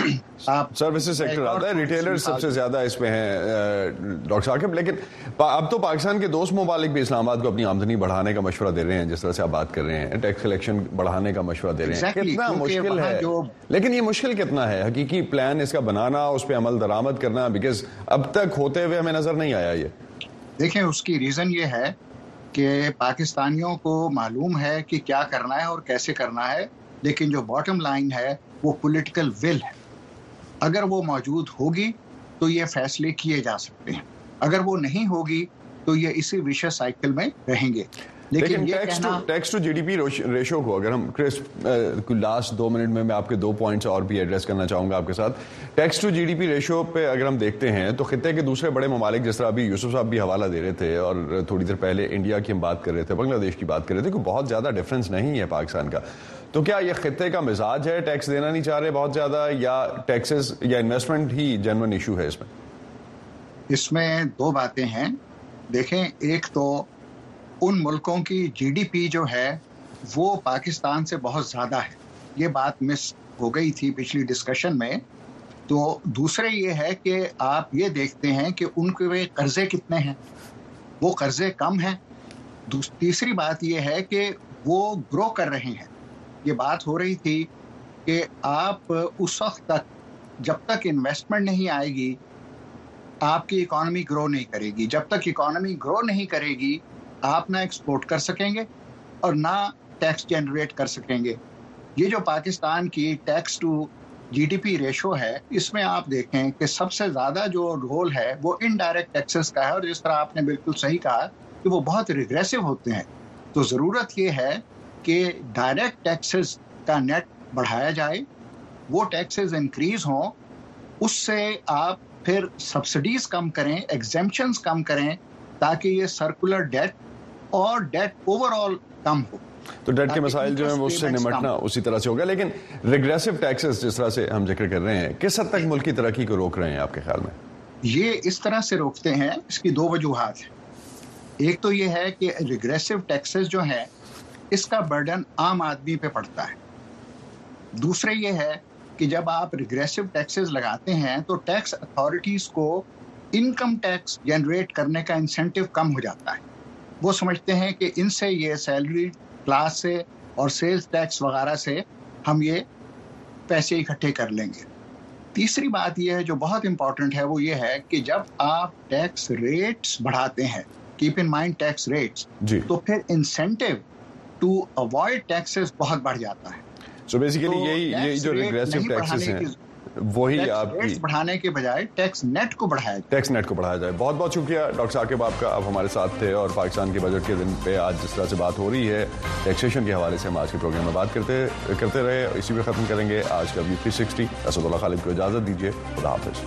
سروسز سیکٹر آتا ہے، ریٹیلر سب سے زیادہ اس میں ہیں ڈاکٹر ثاقب. لیکن اب تو پاکستان کے دوست ممالک بھی اسلام آباد کو اپنی آمدنی بڑھانے کا مشورہ دے رہے ہیں، جس طرح سے آپ بات کر رہے ہیں، ٹیکس کلیکشن بڑھانے کا مشورہ دے رہے ہیں. کتنا مشکل ہے، لیکن یہ مشکل کتنا ہے حقیقی پلان اس کا بنانا، اس پہ عمل درآمد کرنا، بیکاز اب تک ہوتے ہوئے ہمیں نظر نہیں آیا. یہ دیکھیں اس کی ریزن یہ ہے کہ پاکستانیوں کو معلوم ہے کہ کیا کرنا ہے اور کیسے کرنا ہے، لیکن جو باٹم لائن ہے وہ پولیٹیکل ول ہے. اگر وہ موجود ہوگی تو یہ فیصلے کیے جا سکتے ہیں، اگر وہ نہیں ہوگی تو یہ اسی وشیس سائیکل میں رہیں گے. لیکن ٹیکس ٹو جی ڈی پی ریشو کو اگر ہم کرسپ لاسٹ دو منٹ میں میں آپ کے دو پوائنٹس اور بھی ایڈریس کرنا چاہوں گا آپ کے ساتھ. ٹیکس ٹو جی ڈی پی ریشو پہ اگر ہم دیکھتے ہیں تو خطے کے دوسرے بڑے ممالک، جس طرح ابھی یوسف صاحب بھی حوالہ دے رہے تھے اور تھوڑی دیر پہلے انڈیا کی ہم بات کر رہے تھے، بنگلہ دیش کی بات کر رہے تھے، کہ بہت زیادہ ڈفرینس نہیں ہے پاکستان کا. تو کیا یہ خطے کا مزاج ہے، ٹیکس دینا نہیں چاہ رہے بہت زیادہ، یا ٹیکسز یا انویسٹمنٹ ہی جینوئن ایشو ہے اس میں؟ اس میں دو باتیں ہیں. دیکھیں، ایک تو ان ملکوں کی جی ڈی پی جو ہے وہ پاکستان سے بہت زیادہ ہے، یہ بات مس ہو گئی تھی پچھلی ڈسکشن میں. تو دوسرے یہ ہے کہ آپ یہ دیکھتے ہیں کہ ان کے قرضے کتنے ہیں، وہ قرضے کم ہیں. تیسری بات یہ ہے کہ وہ گرو کر رہے ہیں. یہ بات ہو رہی تھی کہ آپ اس وقت تک جب تک انویسٹمنٹ نہیں آئے گی آپ کی اکانومی گرو نہیں کرے گی. جب تک اکانومی گرو نہیں کرے گی آپ نہ ایکسپورٹ کر سکیں گے اور نہ ٹیکس جنریٹ کر سکیں گے. یہ جو پاکستان کی ٹیکس ٹو جی ڈی پی ریشو ہے، اس میں آپ دیکھیں کہ سب سے زیادہ جو رول ہے وہ انڈائریکٹ ٹیکسز کا ہے، اور جس طرح آپ نے بالکل صحیح کہا کہ وہ بہت ریگریسو ہوتے ہیں. تو ضرورت یہ ہے کہ ڈائریکٹ ٹیکسز کا نیٹ بڑھایا جائے، وہ ٹیکسز انکریز ہوں، اس سے آپ پھر سبسڈیز کم کریں، ایگزیمپشنز کم کریں، تاکہ یہ سرکولر ڈیٹ اور ڈیٹ اوور آل کم ہو. تو ڈیٹ کے مسائل جو ہیں وہ اس سے نمٹنا اسی طرح سے ہوگا. لیکن ریگریسو ٹیکسز جس طرح سے ہم ذکر کر رہے ہیں، کس حد تک ملکی ترقی کو روک رہے ہیں آپ کے خیال میں؟ یہ اس طرح سے روکتے ہیں، اس کی دو وجوہات ہیں. ایک تو یہ ہے کہ ریگریسو ٹیکسز جو ہیں اس کا برڈن عام آدمی پہ پڑتا ہے. دوسرے یہ ہے کہ جب آپ ریگریسو ٹیکسز لگاتے ہیں تو ٹیکس اتھارٹیز کو انکم ٹیکس جنریٹ کرنے کا انسینٹیو کم ہو جاتا ہے. وہ سمجھتے ہیں کہ ان سے یہ سیلری کلاس سے اور سیلز ٹیکس وغیرہ سے ہم یہ پیسے اکٹھے کر لیں گے. تیسری بات یہ ہے جو بہت امپورٹنٹ ہے، وہ یہ ہے کہ جب آپ ٹیکس ریٹس بڑھاتے ہیں، کیپ ان مائنڈ ٹیکس ریٹس، تو پھر انسینٹیو ٹو اوائڈ ٹیکسز بہت بڑھ جاتا ہے. سو بیسیکلی یہی یہی جو ریگریسو ٹیکسز ہیں وہی آپ کی بڑھانے کے بجائے ٹیکس نیٹ کو بڑھایا ٹیکس نیٹ کو بڑھایا جائے. بہت بہت شکریہ ڈاکٹر ثاقب آپ کا، آپ ہمارے ساتھ تھے، اور پاکستان کے بجٹ کے دن پہ آج جس طرح سے بات ہو رہی ہے ٹیکسیشن کے حوالے سے ہم آج کے پروگرام میں بات کرتے کرتے رہے. اسی پہ ختم کریں گے آج کا ویو تھری سکسٹی. اسد اللہ خالد کو اجازت دیجیے، خدا حافظ.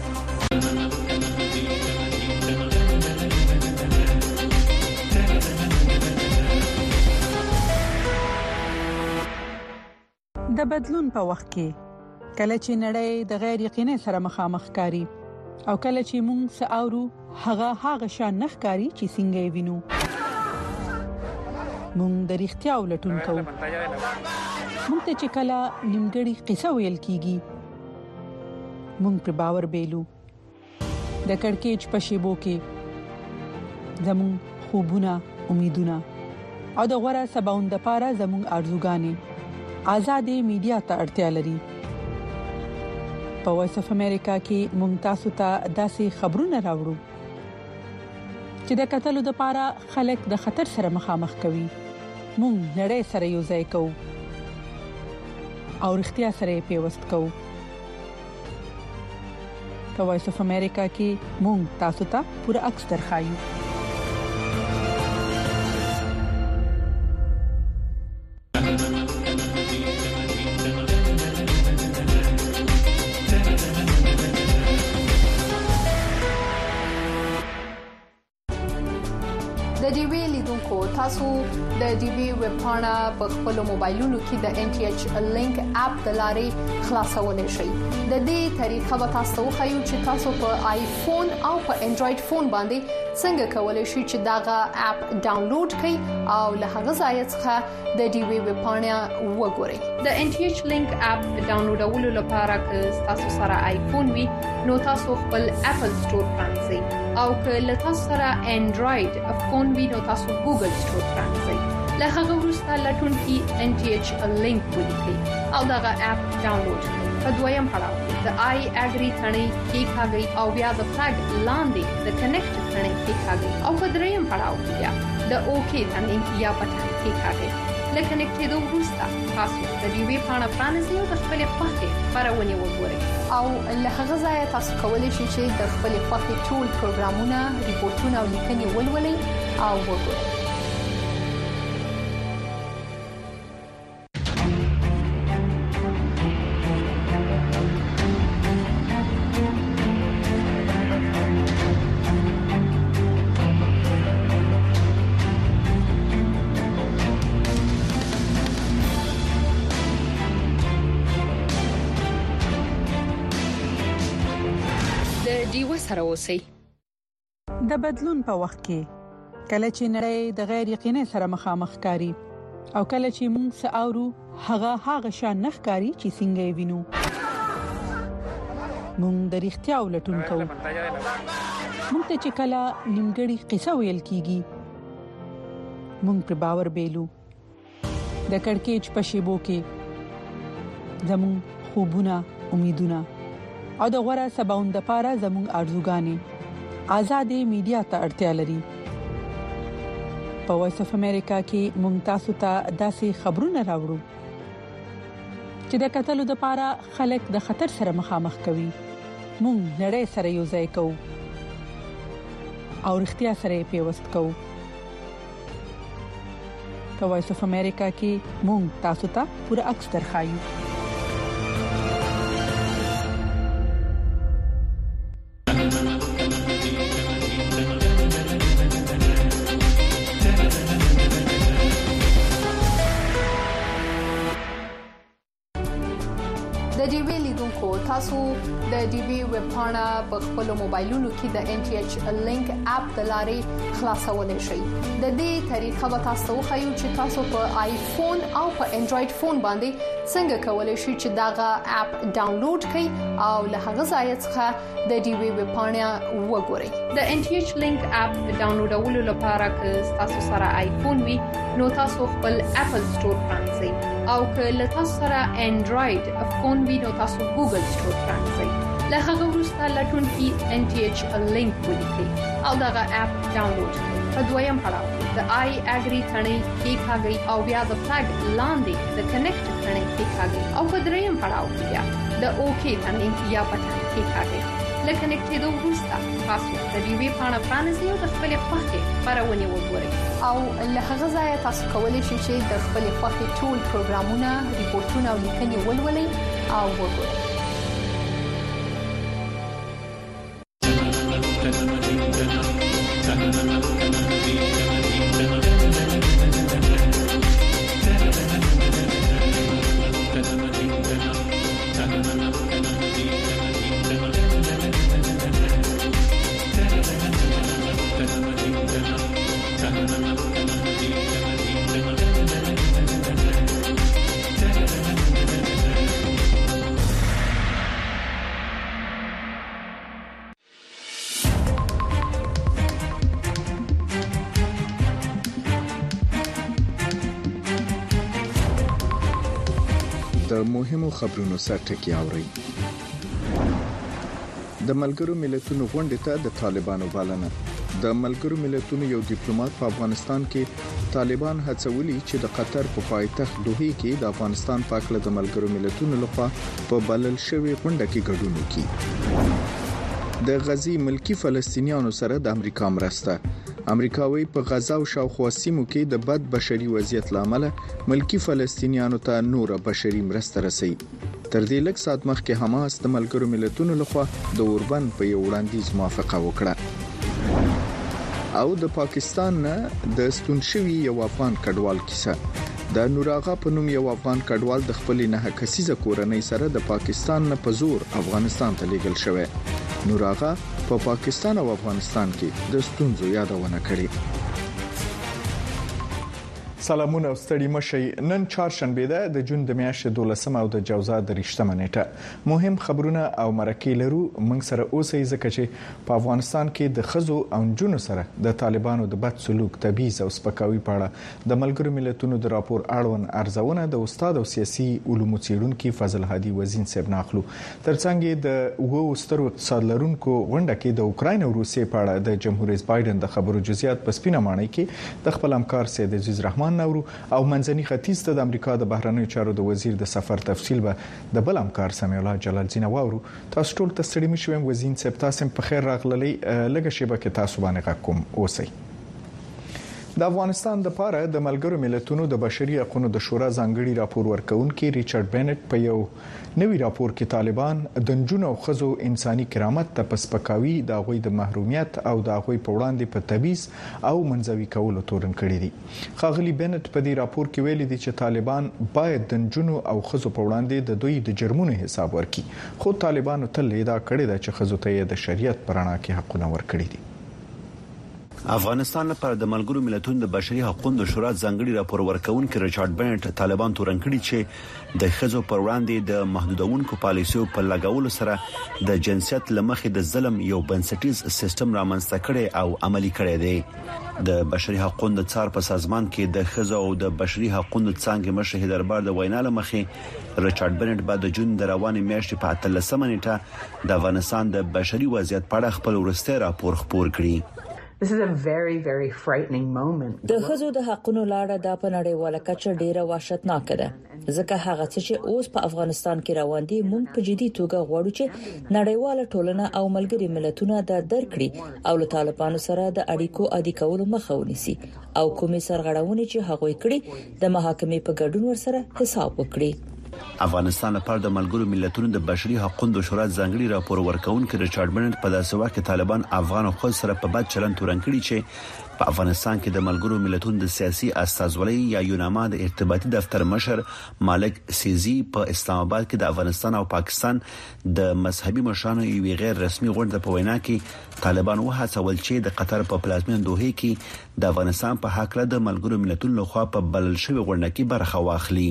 د بدلون په وخت کې کله چې نړۍ د غیر یقیني سره مخامخ کاری او کله چې موږ ساورو هغه هغه شان نخ کاری چې څنګه وینو، موږ د اړتیا ولټون کوو. موږ ته چې کله نیمګړی قصه ویل کیږي موږ پر باور بیلو. د کڑکېچ په شیبو کې زموږ خوبونه، امیدونه او د غوړه سباوند لپاره زموږ ارزوګانې آزادې میډیا ته اړتیا لري. په وایس اف امریکا کې ممتاز ته داسې خبرونه راوړو چې د قتل د پاره خلک د خطر سره مخامخ کوي. مونږ نړۍ سره یو ځای کوو او اړتیا سره پیوست کوو. په وایس اف امریکا کې مونږ تاسو ته پوره عکس درخایو. د ډي وی لیدونکو تاسو د ډي وی ویب پاڼه په خپل موبایلونو کې د ان ټي ایچ لینک اپ د لارې خلاصولای شئ. د دې طریقه به تاسو خو چې تاسو په آیفون او په انډراید فون باندې څنګه کولای شئ چې داغه اپ ډاونلوډ کړئ او له هغه ځای څخه د ډي وی ویب پاڼه وګورئ. د ان ټي ایچ لینک اپ ډاونلوډولو لپاره که تاسو سره آیفون وي نو تاسو خپل اپل سٹور پرانځئ او که له تاسو سره انډراید فون وي نو تاسو ګوګل سٹور پرانځئ. له هغه وروسته لټون کې ان ټي ایچ لینک ولیکئ او دغه اپ ډاونلوډ کړئ. په دویم پړاو د آی اګری ثنې کې ښاګي او بیا د فلګ لاندې د کنیکټ ثنې کې ښاګي او په دریم پړاو کې بیا د اوکی ثنې یا بټن کې ښاګي. لکه کنیکټېدو وروسته تاسو د ډي وی پاڼه پرانیزئ او د خپل خوښې خبرونه وګورئ او له هغه ځای تاسو کولی شئ چې د خپل خوښې ټول پروګرامونه، ریپورتونه او لیکنې ولولئ او وګورئ. سره اوسئ. د بدلون په وخت کې کله چې نړۍ د غیر یقیني سره مخامخ کاری او کله چې موږ ساورو هغه هغه شان نخ کاری چې څنګه وینو موږ د اړتیا ولټون کوو. موږ ته چې کله نیمګړی قصه ویل کیږي موږ پر باور بیلو. د کڑکېچ په شیبو کې زموږ خوبونه، امیدونه او د غوړه سباوند لپاره زموږ ارزوګانې آزادې میډیا ته اړتیا لري. په وایس اف امریکا کې ممتاز ته داسې خبرونه راوړو چې د قتل د پاره خلک د خطر سره مخامخ کوي. مونږ نړۍ سره یو ځای کوو او اړتیا سره پیوست کوو. په وایس اف امریکا کې مونږ تاسو ته پوره عکس درخایو. تاسو د ډي وی ویب پاڼه په خپل موبایلونو کې د ان ټي ایچ لینک اپ د لارې خلاصولای شئ. د دې طریقه به تاسو خو چې تاسو په آیفون او په انډراید فون باندې څنګه کولای شئ چې داغه اپ ډاونلوډ کړئ او له هغه ځای څخه د ډي وی ویب پاڼه وګورئ. د ان ټي ایچ لینک اپ ډاونلوډولو لپاره که تاسو سره آیفون وي نو تاسو خپل اپل سٹور پرانځئ او که له تاسو سره انډراید فون وي نو تاسو ګوګل سٹور پرانځئ. له هغه وروسته لټون کې ان ټي ایچ لینک ولیکئ او دغه اپ ډاونلوډ کړئ. په دویم پړاو د آی اګری ثنې کې ښاګي او بیا د فلګ لاندې د کنیکټ ثنې کې ښاګي او په دریم پړاو کې بیا د اوکی ثنې یا بټن کې ښاګي. لکه کنیکټېدو وروسته تاسو د ډي وی پاڼه پرانیزئ او د خپل خوښې خبرونه وګورئ او له هغه ځای تاسو کولی شئ چې د خپل خوښې ټول پروګرامونه، ریپورتونه او لیکنې ولولئ او وګورئ. مهمو خبرونو سرټکی اوري. د ملګرو ملتونو غونډې ته د طالبانو بلنه. د ملګرو ملتونو یو ډیپلوماټ په افغانستان کې طالبان هڅولي چې د قطر په پایتخت دوحه کې د افغانستان په اړه د ملګرو ملتونو لخوا په بلل شوی غونډه کې ګډون وکړي. د غزي ملکی فلسطینیانو سره د امریکا مرسته. امریکاوي په غزا او شاوخوا سیمو کې د بد بشري وضعیت لامل ملکی فلسطینیانو ته نور بشري مرسته رسي. تر دې لږ سات مخکې حماس د ملګرو ملتونو لخوا د اوربند په یو وړاندیز موافقه وکړه. او د پاکستان نه د ستون شوی یو افغان کډوال کیسه. د نوراغا په نوم یو افغان کډوال د خپل نه کسیزه کورنۍ سره د پاکستان نه په زور افغانستان ته لیږل شوی. نوراغا په پا پاکستان او افغانستان کې د ستونزو یادونه کړې. سلامونه او ستړي مشي. نن چهارشنبه ده د جون د میاشتې دولسمه او د جوزا د رښتمه نیټه. مهم خبرونه او مرکې لرو. موږ سره اوسئ ځکه چې په افغانستان کې د خزو او جنونو سره د طالبانو د بد سلوک، تبعیض او سپکاوي په اړه د ملګرو ملتونو د راپور اړوند ارزونه د استاد او سیاسي علومو څېړونکو فضل هادي وزین صاحب ناخلو. ترڅنګ د وو سترو اقتصاد لرونکو غونډه کې د اوکراین او روسیې په اړه د جمهور رئیس بایدن د خبرو جزئیات په سپینه مانۍ کې د خپل همکار سید عزیز رحمان نورو او منځني ختیځ ته د امریکا د بهرنیو چارو د وزیر د سفر تفصیل به د بل همکار سمیع الله جلال زینه واورو. تاسو ټول ته ستړي مشئ. وزین صاحب تاسو په خیر راغللی. لږه شیبه کې تاسو باندې غوښم اوسئ. د افغانستان د پاره د ملګرو ملتونو د بشري حقوقو د شورا ځانګړي راپور ورکونکي ریچارډ بینټ په یو نوی راپور کې طالبان د جنونو او خزو انساني کرامت ته پسپکاوي، د غوي د محرومیت او د غوي په وړاندې په تبعیض او منځوي کولو تورن کړی دي. خاغلی بینټ په دې راپور کې ویلي دي چې طالبان باید د جنونو او خزو په وړاندې د دوی د جرمونو حساب ورکړي. خو طالبانو تل دا کړی دا چې خزو ته د شریعت پرانا کې حقونه ورکړي دي. افغانستان لپاره د ملګرو ملتونو د بشري حقوقو د شورا ځانګړي راپور ورکونکي ریچارډ بینټ طالبان تورن کړي چې د خزو پر وړاندې د محدودونکو پالیسیو په لګولو سره د جنسیت لمخې د ظلم یو بنسټیز سیستم رامنځته کړي او عملی کړي دي. د بشري حقوقو د څار په سازمان کې د خزو او د بشري حقوقو څنګه مشر دربار د وینا لمخې ریچارډ بینټ بعد د جون د رواني میاشتې په اتلسمه نیټه د افغانستان د بشري وضعیت په اړه خپل ورسته راپور خپور کړی. This is a very very frightening moment. د خزو د حقونو لاړه د پنړیواله کچه ډیره وحشتناک ده. ځکه هغه څه چې اوس په افغانستان کې روان دي موږ په جدي توګه غواړو چې نړیواله ټولنه او ملګري ملتونه د درکړي او له طالبانو سره د اړیکو عادي کولو مخه ونیسي او کومې سرغړونې چې هغه کړي د محاکمې په ګډون ورسره حساب وکړي. افغانستان لپاره د ملګرو ملتونو د بشري حقوقو د شورا ځانګړي راپور ورکونکي ریچارډ بینټ په داسې وخت کې طالبان افغان خو سره په بد چلند تورن کړي چې په افغانستان کې د ملګرو ملتونو د سیاسي استازولۍ یا یوناما د ارتباطي دفتر مشر مالک سیزي په اسلام آباد کې د افغانستان او پاکستان د مذهبي مشرانو یو غیر رسمي غونډه په وینا کې طالبان وهڅول چې د قطر په پلازمین دوحه کې د افغانستان په حق له د ملګرو ملتونو لخوا په بلل شوی غونډه کې برخه واخلي.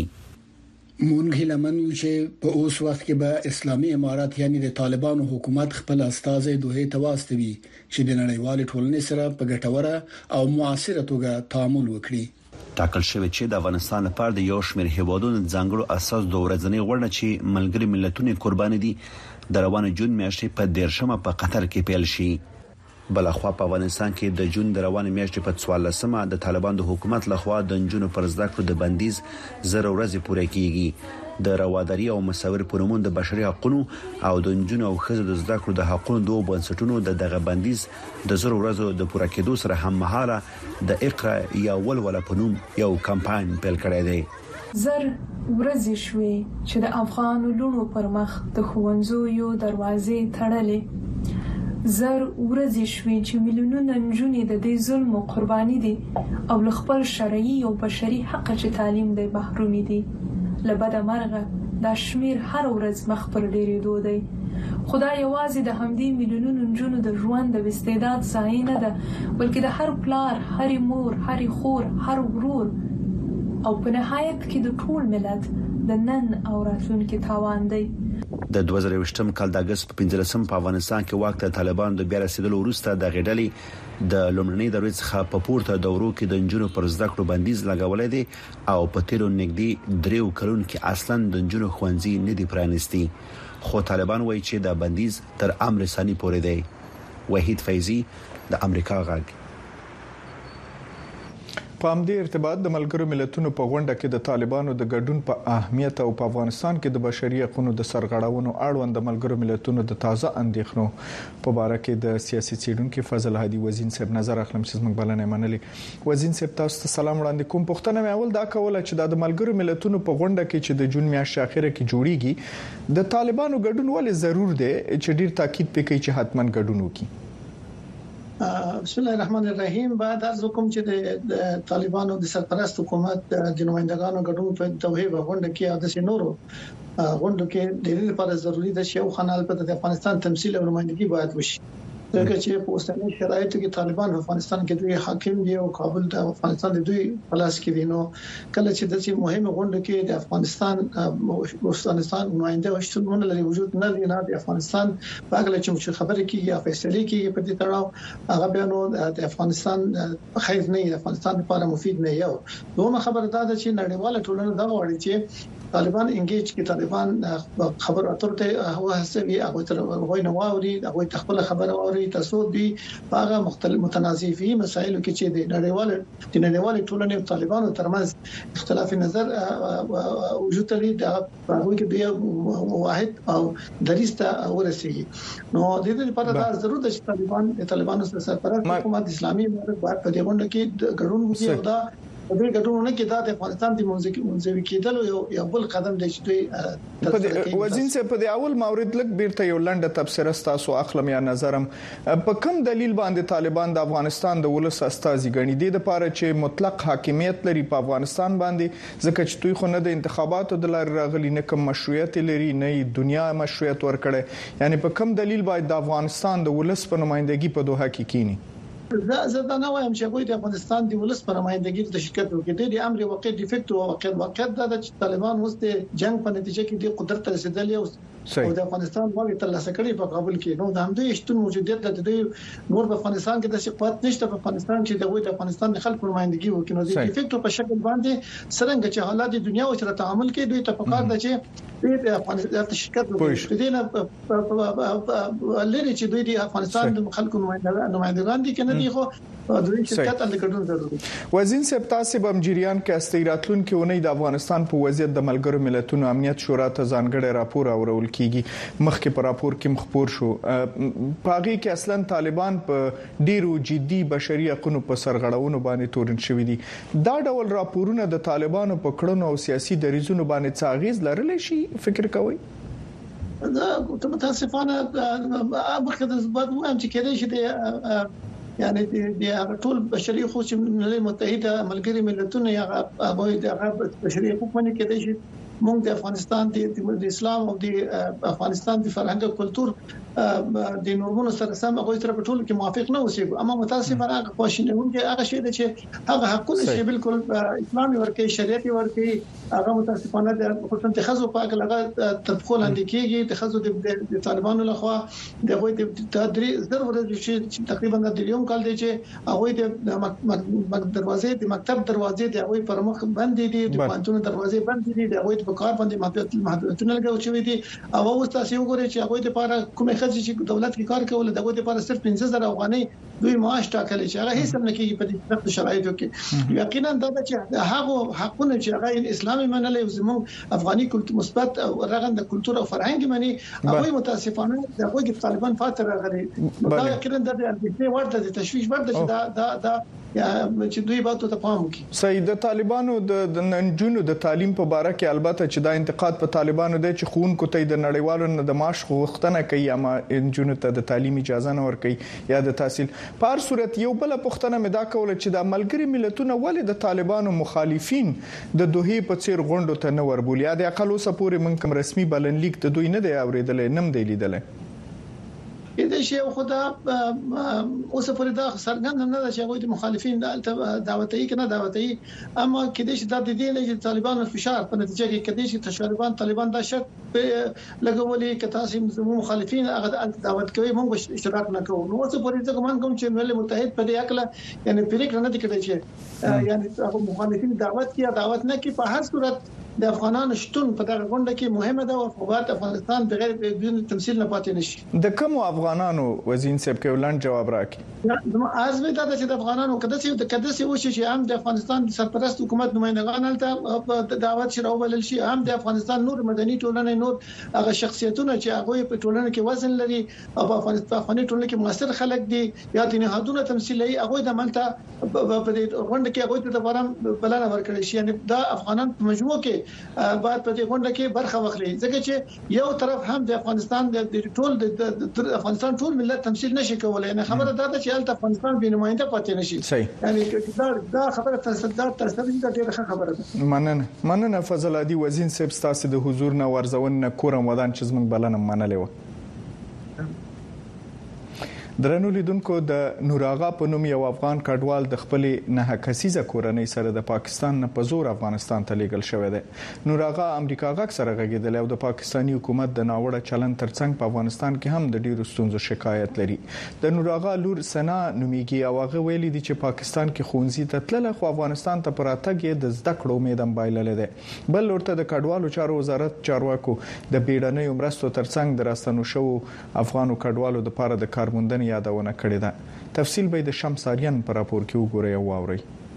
مونږ هیله من یو چې په اوس وخت کې به اسلامي امارات یعنی د طالبانو حکومت خپل استازي دوه ته واستوي چې د نړیوال ټولنې سره په ګټوره او موثره توګه تعامل وکړي. ټاکل شوی چې د افغانستان لپاره د یو شمېر هیوادونو ځانګړو اساس د ورځنی غونډه چې ملګري ملتونه قرباني دي د روانه جون میاشتې په دیرشمه په قطر کې پیل شي. بلخوا په افغانستان کې د جون د روانه میاشتې په څوارلسمه د طالبان د حکومت لخوا د جنونو پر زده کړو د بندیز زر ورځې پوره کیږي. د رواداري او مصور پرمون د بشري حقوقو او د جنونو او خزو د زده کړو د حقوقو دوه بنسټونو د دغه بندیز د زر ورځو د پوره کېدو سره هم مهاله د اقرا یا ولوله پنوم یو کمپاین پیل کړی دی. زر ورځې شوې چې د افغان لونو پر مخ د خوندزو یو دروازې تړلې. زر ورځې شوې چې میلیونونه نجونې د دې ظلم قرباني دي او له خپل شرعي او بشري حق چې تعلیم دی محروم دي. لبد مرغه دا شمیر هر ورځ مخ پر ډیرېدو دی. خدای یوازې د همدې میلیونونو نجونو د ژوند د استعداد ځای نه ده بلکې د هر پلار، هر مور، هر خور، هر ورور او په نهایت کې د ټول ملت د نن او راتلونکي تاوان دی. د دوه زره وشتم کال د اگست په پنځلسم په افغانستان کې واک ته طالبان د بیا رسیدلو وروسته د غډلې د لومړنۍ دورې څخه په پورته دورو کې د انجونو پر زده کړو بندیز لګولې دي او په تیرو نګدي دریو کلونو کې اصلا د انجونو خوندزي نه دي پرانستي، خو طالبان وایي چې د بندیز تر امر ثاني پورې دی. وحید فیضی د امریکا غږ. په همدې ارتباط د ملګرو ملتونو په غونډه کې د طالبانو د ګډون په اهمیت او په افغانستان کې د بشري حقوقو د سرغړونو اړوند د ملګرو ملتونو د تازه اندېښنو په اړه کې د سیاسي څېړونکو فضل هادي وزین صاحب نظر اخلم چې موږ بلنه منلې. وزین صاحب تاسو ته سلام وړاندې کوم. پښتنه مې اول دا کوله چې د ملګرو ملتونو په غونډه کې چې د جون میاشتې اخیره کې جوړیږي د طالبانو ګډون ولې ضرور دی چې ډیر تاکید پکې چې حتمن ګډون وکړي؟ بسم الله الرحمن الرحیم. بعد از حکم چې د طالبانو د سرپرست حکومت د نمائندګانو ګډون په توحید غونډه کې او د نورو غونډو کې د دې لپاره ضروری ده چې یو خنال په د افغانستان تمثيل او نمائندګي باید وشي، ځکه چې په اوسنۍ شرایطو کې طالبان په افغانستان کې دوی حاکم دي او کابل د افغانستان د دوی پلاس کې دي. نو کله چې د چې مهمه غونډه کې د افغانستان افغانستان نماینده وشتون لري وجود نه لري، نه د افغانستان په اړه چې خبرې کیږي یا فیصله کیږي په دې تړاو هغه بیانو د افغانستان خیر نه د افغانستان لپاره مفید نه. یو دومره خبره ده چې نړیواله ټولنه دا غواړي چې طالبان انګیج کې طالبان خبر اترته هو حسابي هغه تر وای نه واوري هغه تخپل خبره واوري تاسو دي هغه مختلف متنازعي مسایلو کې چې د نړیوال د نړیوال ټولنې او طالبانو ترمنځ اختلاف نظر وجود لري دا هغه کې د واحد او دریسته ورسیږي. نو د دې لپاره دا ضرورت ده چې طالبان د طالبانو سره سرپرست حکومت اسلامي امارت باید په دې غونډه کې ګډون وکړي او دا په دې ګډون کې دا د افغانستان د منځوي کېدل یو یو بل قدم دی چې دوی په وزین صاحب په اول مورد لک بیرته یو لنډه تفسیر تاسو اخلم یا نظرم په کوم دلیل باندې طالبان د افغانستان د ولس استازي غني دي د لپاره چې مطلق حاکمیت لري په افغانستان باندې، ځکه چې دوی خو نه د انتخاباتو د لارې راغلي نه کوم مشروعیت لري نه دنیا مشروعیت ورکړي، یعنی په کوم دلیل باید د افغانستان د ولس په نمائندګي په دوه کې کینی؟ زه زه دا نه وایم چې کوی د افغانستان د ولس پر نمائندګي د شرکت وکړي د امر واقع ډیفیکټ او واقع واقع د طالبان اوس د جنگ په نتیجه کې د قدرت رسیدلې او د افغانستان واقع تر لاسه کړي په کابل کې. نو د همدې شتون موجودیت د دې نور په افغانستان کې د قوت نشته په افغانستان چې د وې د افغانستان د خلکو نمائندګي وکړي. نو د ډیفیکټ په شکل باندې څنګه چې حالات د دنیا سره تعامل کوي دوی ته پکار ده چې د افغانستان د شرکت وکړي. د نه لري چې دوی د افغانستان د خلکو نمائندګان دي کنه دي خو دوی شرکت اند کډون ضروري. وزین صاحب تاسو به جریان کې استیراتلون کې ونی د افغانستان په وضعیت د ملګرو ملتونو امنیت شورا ته ځانګړی راپور اورول کیږي. مخکې په راپور کې مخبور شو پاغي کې اصلا طالبان په ډیرو جدي بشري حقوقو په سرغړونو باندې تورن شوې دي. دا ډول راپورونه د طالبانو په کړنو او سیاسي دریزونو باندې څه اغیز لرلی شي فکر کوئ؟ دا متاسفانه هغه د زبد وایم چې کېدای شي یعنی د ټول بشري حقوق ملل متحده ملګري ملتونه هغه د بشري حقوق باندې کېدای شي موږ د افغانستان د اسلام او د افغانستان د فرهنګ او کلچر د نورمونو سره سم هغه تر په ټول کې موافق نه اوسېږو، اما متاسفانه هغه خوشنهونکي هغه شی دی چې هغه حقونه چې بالکل اسلامي ورکه شریعت ورکه هغه متاسفانه د خصوصا تخزو په اړه لغه تدخل اندي کېږي تخزو د طالبانو لخوا د غوي د تدریس زر ورځې چې تقریبا د یوم کال دی چې هغه د دروازې د مکتب دروازې د هغه پر مخ بند دي د پانتون دروازې بند دي د هغه په کار باندې محدودیتونه لګول شوی دي او اوس تاسو وګورئ چې هغه لپاره کومه خځې چې دولت کې کار کول دغه لپاره صرف پنځه زره افغانۍ دوی معاش ټاکل چې هغه هیڅ نه کېږي په دې سخت شرایطو کې. یقینا دا چې هغه حقونه چې هغه اسلامي منلې او زموږ افغاني کلتور مثبت او رغند کلتور او فرهنګ مني هغه متاسفانه دغه کې طالبان فاتر راغلي. دا یقینا د اندېښنې ورته د تشویش ورته چې دا دا دا یا چې دوی به ته پام وکړي. سید طالبانو د ننجونو د تعلیم په اړه کې البته چې دا انتقاد په طالبانو دی چې خونکو ته د نړیوالو د معاش غوښتنه کوي اما ننجونو ته د تعلیم اجازه نه ورکوي یا د تحصیل. په هر صورت یو بل پوښتنه مې دا کوله چې د ملګری ملتونو ولې د طالبانو مخالفین د دوه په څیر غونډو ته نه وربول یا د اقل اوسه پورې من کوم رسمي بلنلیک د دوی نه دی اوریدل نه دی لیدل. د شي او خدا اوس پرې دا سرګند نه ده چې هغه د مخالفین دعوتي کنه دعوتي اما کله چې د دې نه چې طالبان فشار په نتیجه کې کله چې طالبان طالبان دا شرط لګولې چې تاسو مخالفین هغه دعوت کوي موږ اشتراک نه کوو نو اوس پرې ځکه مان کوم چې ملل متحد په دې اکله یعنی پریک نه دي کړی چې یعنی هغه مخالفین دعوت کیا دعوت نه کی په هر صورت د افغانانو شتون په دغه غونډه کې مهمه ده او افغان افغانستان بغیر بدون تمثيل نه پاتې نشي د کوم افغانانو وزین صاحب کې ولن جواب راکړي نو ازمه دا چې د افغانانو کده چې د کده چې وشي چې هم د افغانستان سرپرست حکومت نمائندگان ته دعوت شروع ولل شي هم د افغانستان نور مدني ټولنې نور هغه شخصیتونه چې هغه په ټولنه کې وزن لري او په افغانستان ټولنه کې موثر خلک دي یا د نهادونو تمثيلي هغه د منته په دې غونډه کې هغه ته فارم بلنه ورکړي شي یعنی دا افغانان په مجموع کې بعد په دې غونډه کې برخه واخلي ځکه چې یو طرف هم د افغانستان د ټول د افغانستان ټول ملت تمثيل نشي کولای نه خبره ده چې ال افغانستان به نمائنده پاتې نشي یعنی دا دا خبره تصدیق تصدیق دا ډیره خبره ده مننه مننه فضل عادي وزین صاحب ستاسو د حضور نه ورزون نه کورم ودان چې زموږ بلنه منلې و درنو لیدونکو د نوراغا په نوم یو افغان کډوال د خپل نه کسیزه کورنۍ سره د پاکستان نه په زور افغانستان ته لیږل شوی دی نوراغا امریکا غاک سره غږیدل او د پاکستانی حکومت د ناوړه چلن ترڅنګ په افغانستان کې هم د ډیرو ستونزو شکایت لري د نوراغا لور سنا نومیږي او هغه ویلي دي چې پاکستان کې خونځي ته تلله خو افغانستان ته پراتګ د زده کړو امیدم بایلل دي بل ورته د کډوالو چارو وزارت چارواکو د بیړنۍ مرستو ترڅنګ د راستنو شو افغانو کډوالو د لپاره د کارموندنې یادونه کړې ده تفصیل به د شمس آریان پر راپور کې وګورئ او واورئ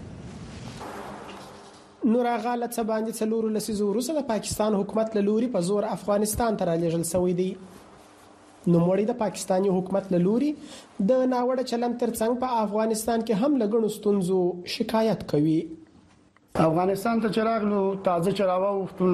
نوراغا لڅ باندې څلور لسیزو وروسته د پاکستان حکومت له لوري په زور افغانستان ته رالیږل شوی دی نو مړی د پاکستاني حکومت له لوري د ناوړه چلن ترڅنګ په افغانستان کې هم لګڼو ستونزو شکایت کوي افغانستان ته چراغلو تازه چراغو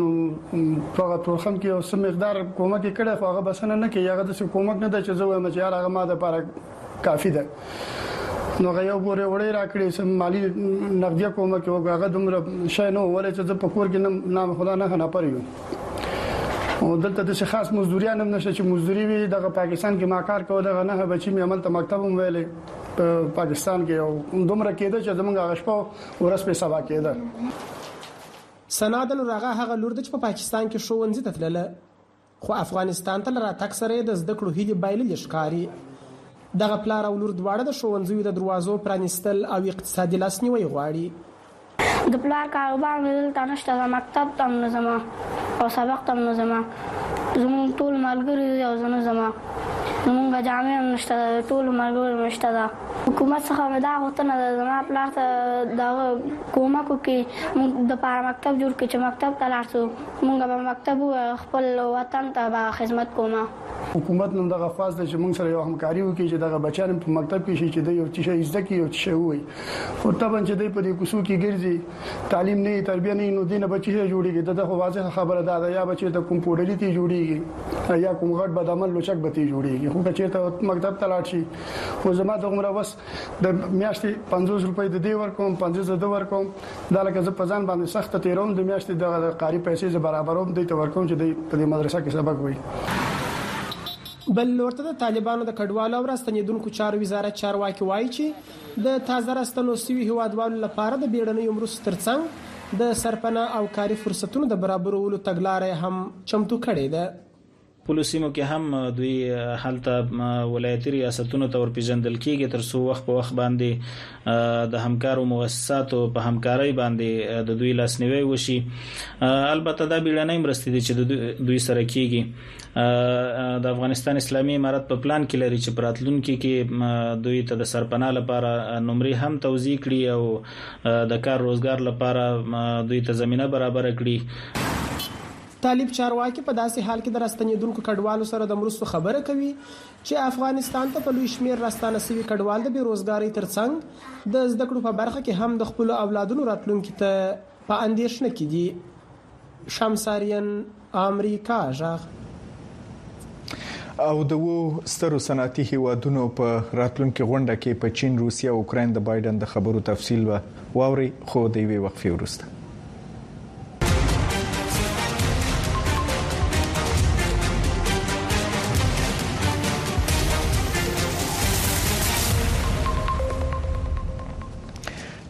په تورخم کې اوس مقدار کومک کړه خو هغه بسنه نه کوي هغه د کومک نه د چزو مچار هغه ماده لپاره کافی ده نو غيو بوره وړي راکړي سم مالی نقديه کومک هغه دومره شای نو ولې چې په کور کې نام خدا نه نه پریو او دلته د خاص مزدوريان هم نشته چې مزدوري وي د پاکستان کې ما کار کوي دغه نه بچي مې عمل ته مکتب هم ویلې په پاکستان کې او دومره کېده چې زمونږ غشپو ورس په سبا کېده سناد نوراغا هغه لور د په پاکستان کې شوونځي ته تلله خو افغانستان ته راتګ سره د زده کړو هیله بایلل ښکاری دغه پلار او لور دواړه د شوونځي د دروازو پرانستل او اقتصادي لاسنیوي غواړي د پلار کاروبار مې دلته نشته مکتب ته نه زما او سبق ته نه زما زموږ ټول ملګري او زنه زما زموږ جامع نشته ټول ملګري نشته دا حکومت څخه مې دا غوښتنه ده زما پلار ته دا کومک وکړي موږ د پاره مکتب جوړ کړي چې مکتب ته لاړ شو موږ به مکتب خپل وطن ته به خدمت کوو حکومت نن دغه فاز د چې موږ سره یو همکاري وکړي چې دغه بچان په مکتب کې شي چې د یو څه زده کی یو څه وي او طبعا چې د په دې کوڅو کې ګرځي تعلیم نه تربیه نه نو دینه بچي جوړیږي دغه واضح خبره ده یا بچي د کوم پوډلی تی جوړیږي یا کوم غټ بدعمل لوچک بتی جوړیږي خو چې ته مکتب ته لاړ شي خو زما د عمر وس د میاشتې پنځوس روپۍ د دې ورکوم پنځوس د ورکوم دا لکه زه په ځان باندې سخت تیروم د میاشتې د قاری پیسې ز برابروم د ته ورکوم چې د په مدرسې کې سبق وي بل ورته د طالبانو د کډوالو او راستنیدونکو چارو وزارت چارواکي وایي چې د تازه راستنو سوي هیوادوالو لپاره د بیړنۍ مرستو ترڅنګ د سرپناه او کاري فرصتونو د برابرولو تګلارې هم چمتو کړې ده پولیسمو کې هم دوی حالته ولایتي ریاستونو ته ورپېژندل کېږي تر څو وخت په وخت باندې د همکارو مؤسساتو په همکارۍ باندې د دوی لاسنیوي وشي البته دا بیړنۍ مرستې دي چې دوی سره کېږي د افغانستان اسلامي امارت په پلان کې لري چې پراتلونکو کې دوی ته د سرپناه لپاره نمرې هم توزیع کړي او د کار روزګار لپاره دوی ته زمينه برابر کړي طالب چارواکي په داسې حال کې د راستنیدونکو کډوالو سره د مرستو خبره کوي چې افغانستان ته په لوی شمیر راستانه سوي کډوال د بیروزګاری ترڅنګ د زده کړو په برخه کې هم د خپل اولادونو راتلونکو ته په اندیشنه کې دي شمساریان امریکا ژغ او د وو سترو صنعتي هیوادونو په راتلونکو غونډه کې په چین روسیا او اوکرين د بایدن د خبرو تفصیل واوري خو د وی وقفې وروسته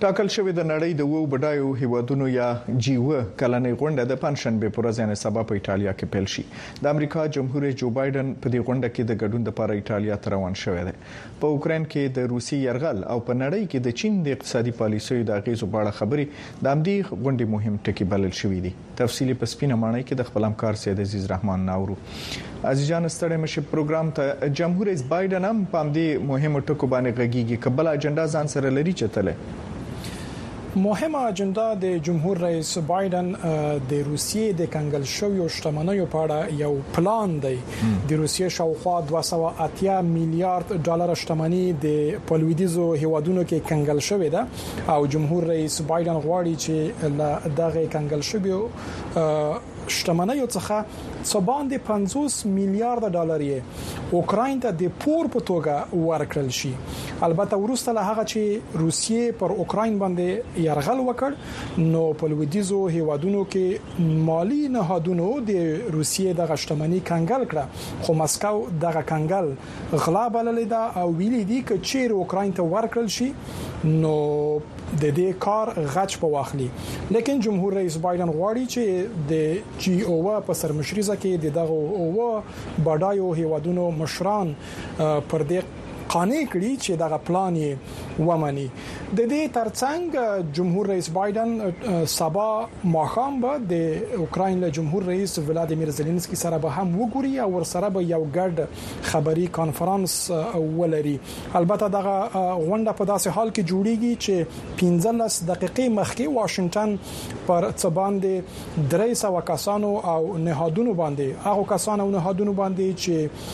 ټاکل شوې د نړۍ د وو بډایو هیوادونو یا جی او کلنې غونډه د پنځشنبه پر ورځ یعنی سبا په ایتالیا کې پیل شي. د امریکا جمهور رئیس جو بایدن په دې غونډه کې د ګډون لپاره ایتالیا ته روان شوی دی. په اوکرين کې د روسي يرغل او په نړۍ کې د چین د اقتصادي پالیسیو د اغیزو په اړه خبرې د امدی غونډې مهم ټکي بلل شوې دي. تفصیلی په سپینه مانای کې د خپل همکار سید عزیز رحمان ناورو. عزیزان ستړي مشه پروګرام ته جمهور رئیس بایدن هم په امدی مهم ټکو باندې غږیږي. کبل اجنډا ځان سره لري چتله. مهمه اجنډا د جمهور رئیس بایدن د روسیې د کنګل شویو شتمنیو په اړه یو پلان دی. د روسیې شاوخوا دوه سوه اتیا میلیارډ ډالر شتمنۍ د پولویدیزو هیوادونو کې کنګل شوې ده او جمهور رئیس بایدن غواړي چې له دغه کنګل شویو شتمنیو څخه څو باندې پنځوس میلیارډ ډالر یې اوکراین ته د پور په توګه ورکړل شي. البته ورسته له هغه چې روسیې پر اوکراین باندې يرغل وکړ نو په لویدیزو هیوادونو کې مالی نهادونو د روسیې د غشتمنۍ کنګل کړه خو مسکو دغه کنګل غلا بللی دا او ویلي دي چې چیر اوکراین ته ورکړل شي نو د دې کار غچ په واخلي. لیکن جمهور رئیس بایدن غواړي چې د جی او په سرمشريزه کې د دغه او بډایو هیوادونو مشران پر دې قانع کړي چې دغه پلان یې ومني. د دې ترڅنګ جمهور رئیس بایدن سبا ماخام به د اوکراین له جمهور رئیس ولادیمیر زيلنسکي سره به هم وګوري او ورسره به یو ګډ خبري کانفرنس ولري. البته دغه غونډه په داسې حال کې جوړیږي چې پنځلس دقیقې مخکې واشنگټن پر څه باندې درې سوه کسانو او نهادونو باندې هغه کسانو او نهادونو باندې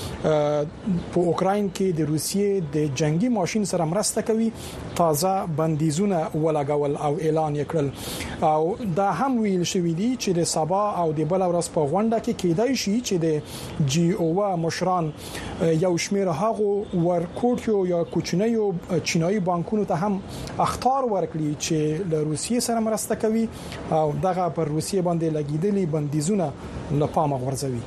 چې په اوکراین کې د روسیې د جنگي ماشين سره مرسته کوي تازه بندیزونه ولګول او اعلان وکړل او دا هم ویل شوې دي چې د سبا او د بل ورځ په غونډه کې کېدای شي چې د جی او مشران یو شمېر هغه ورکوټیو یا کوچنیو چینایي بانکونو ته هم اخطار ورکړي چې له روسیې سره مرسته کوي او دغه پر روسیې باندې لګیدلي بندیزونه له پامه غورځوي.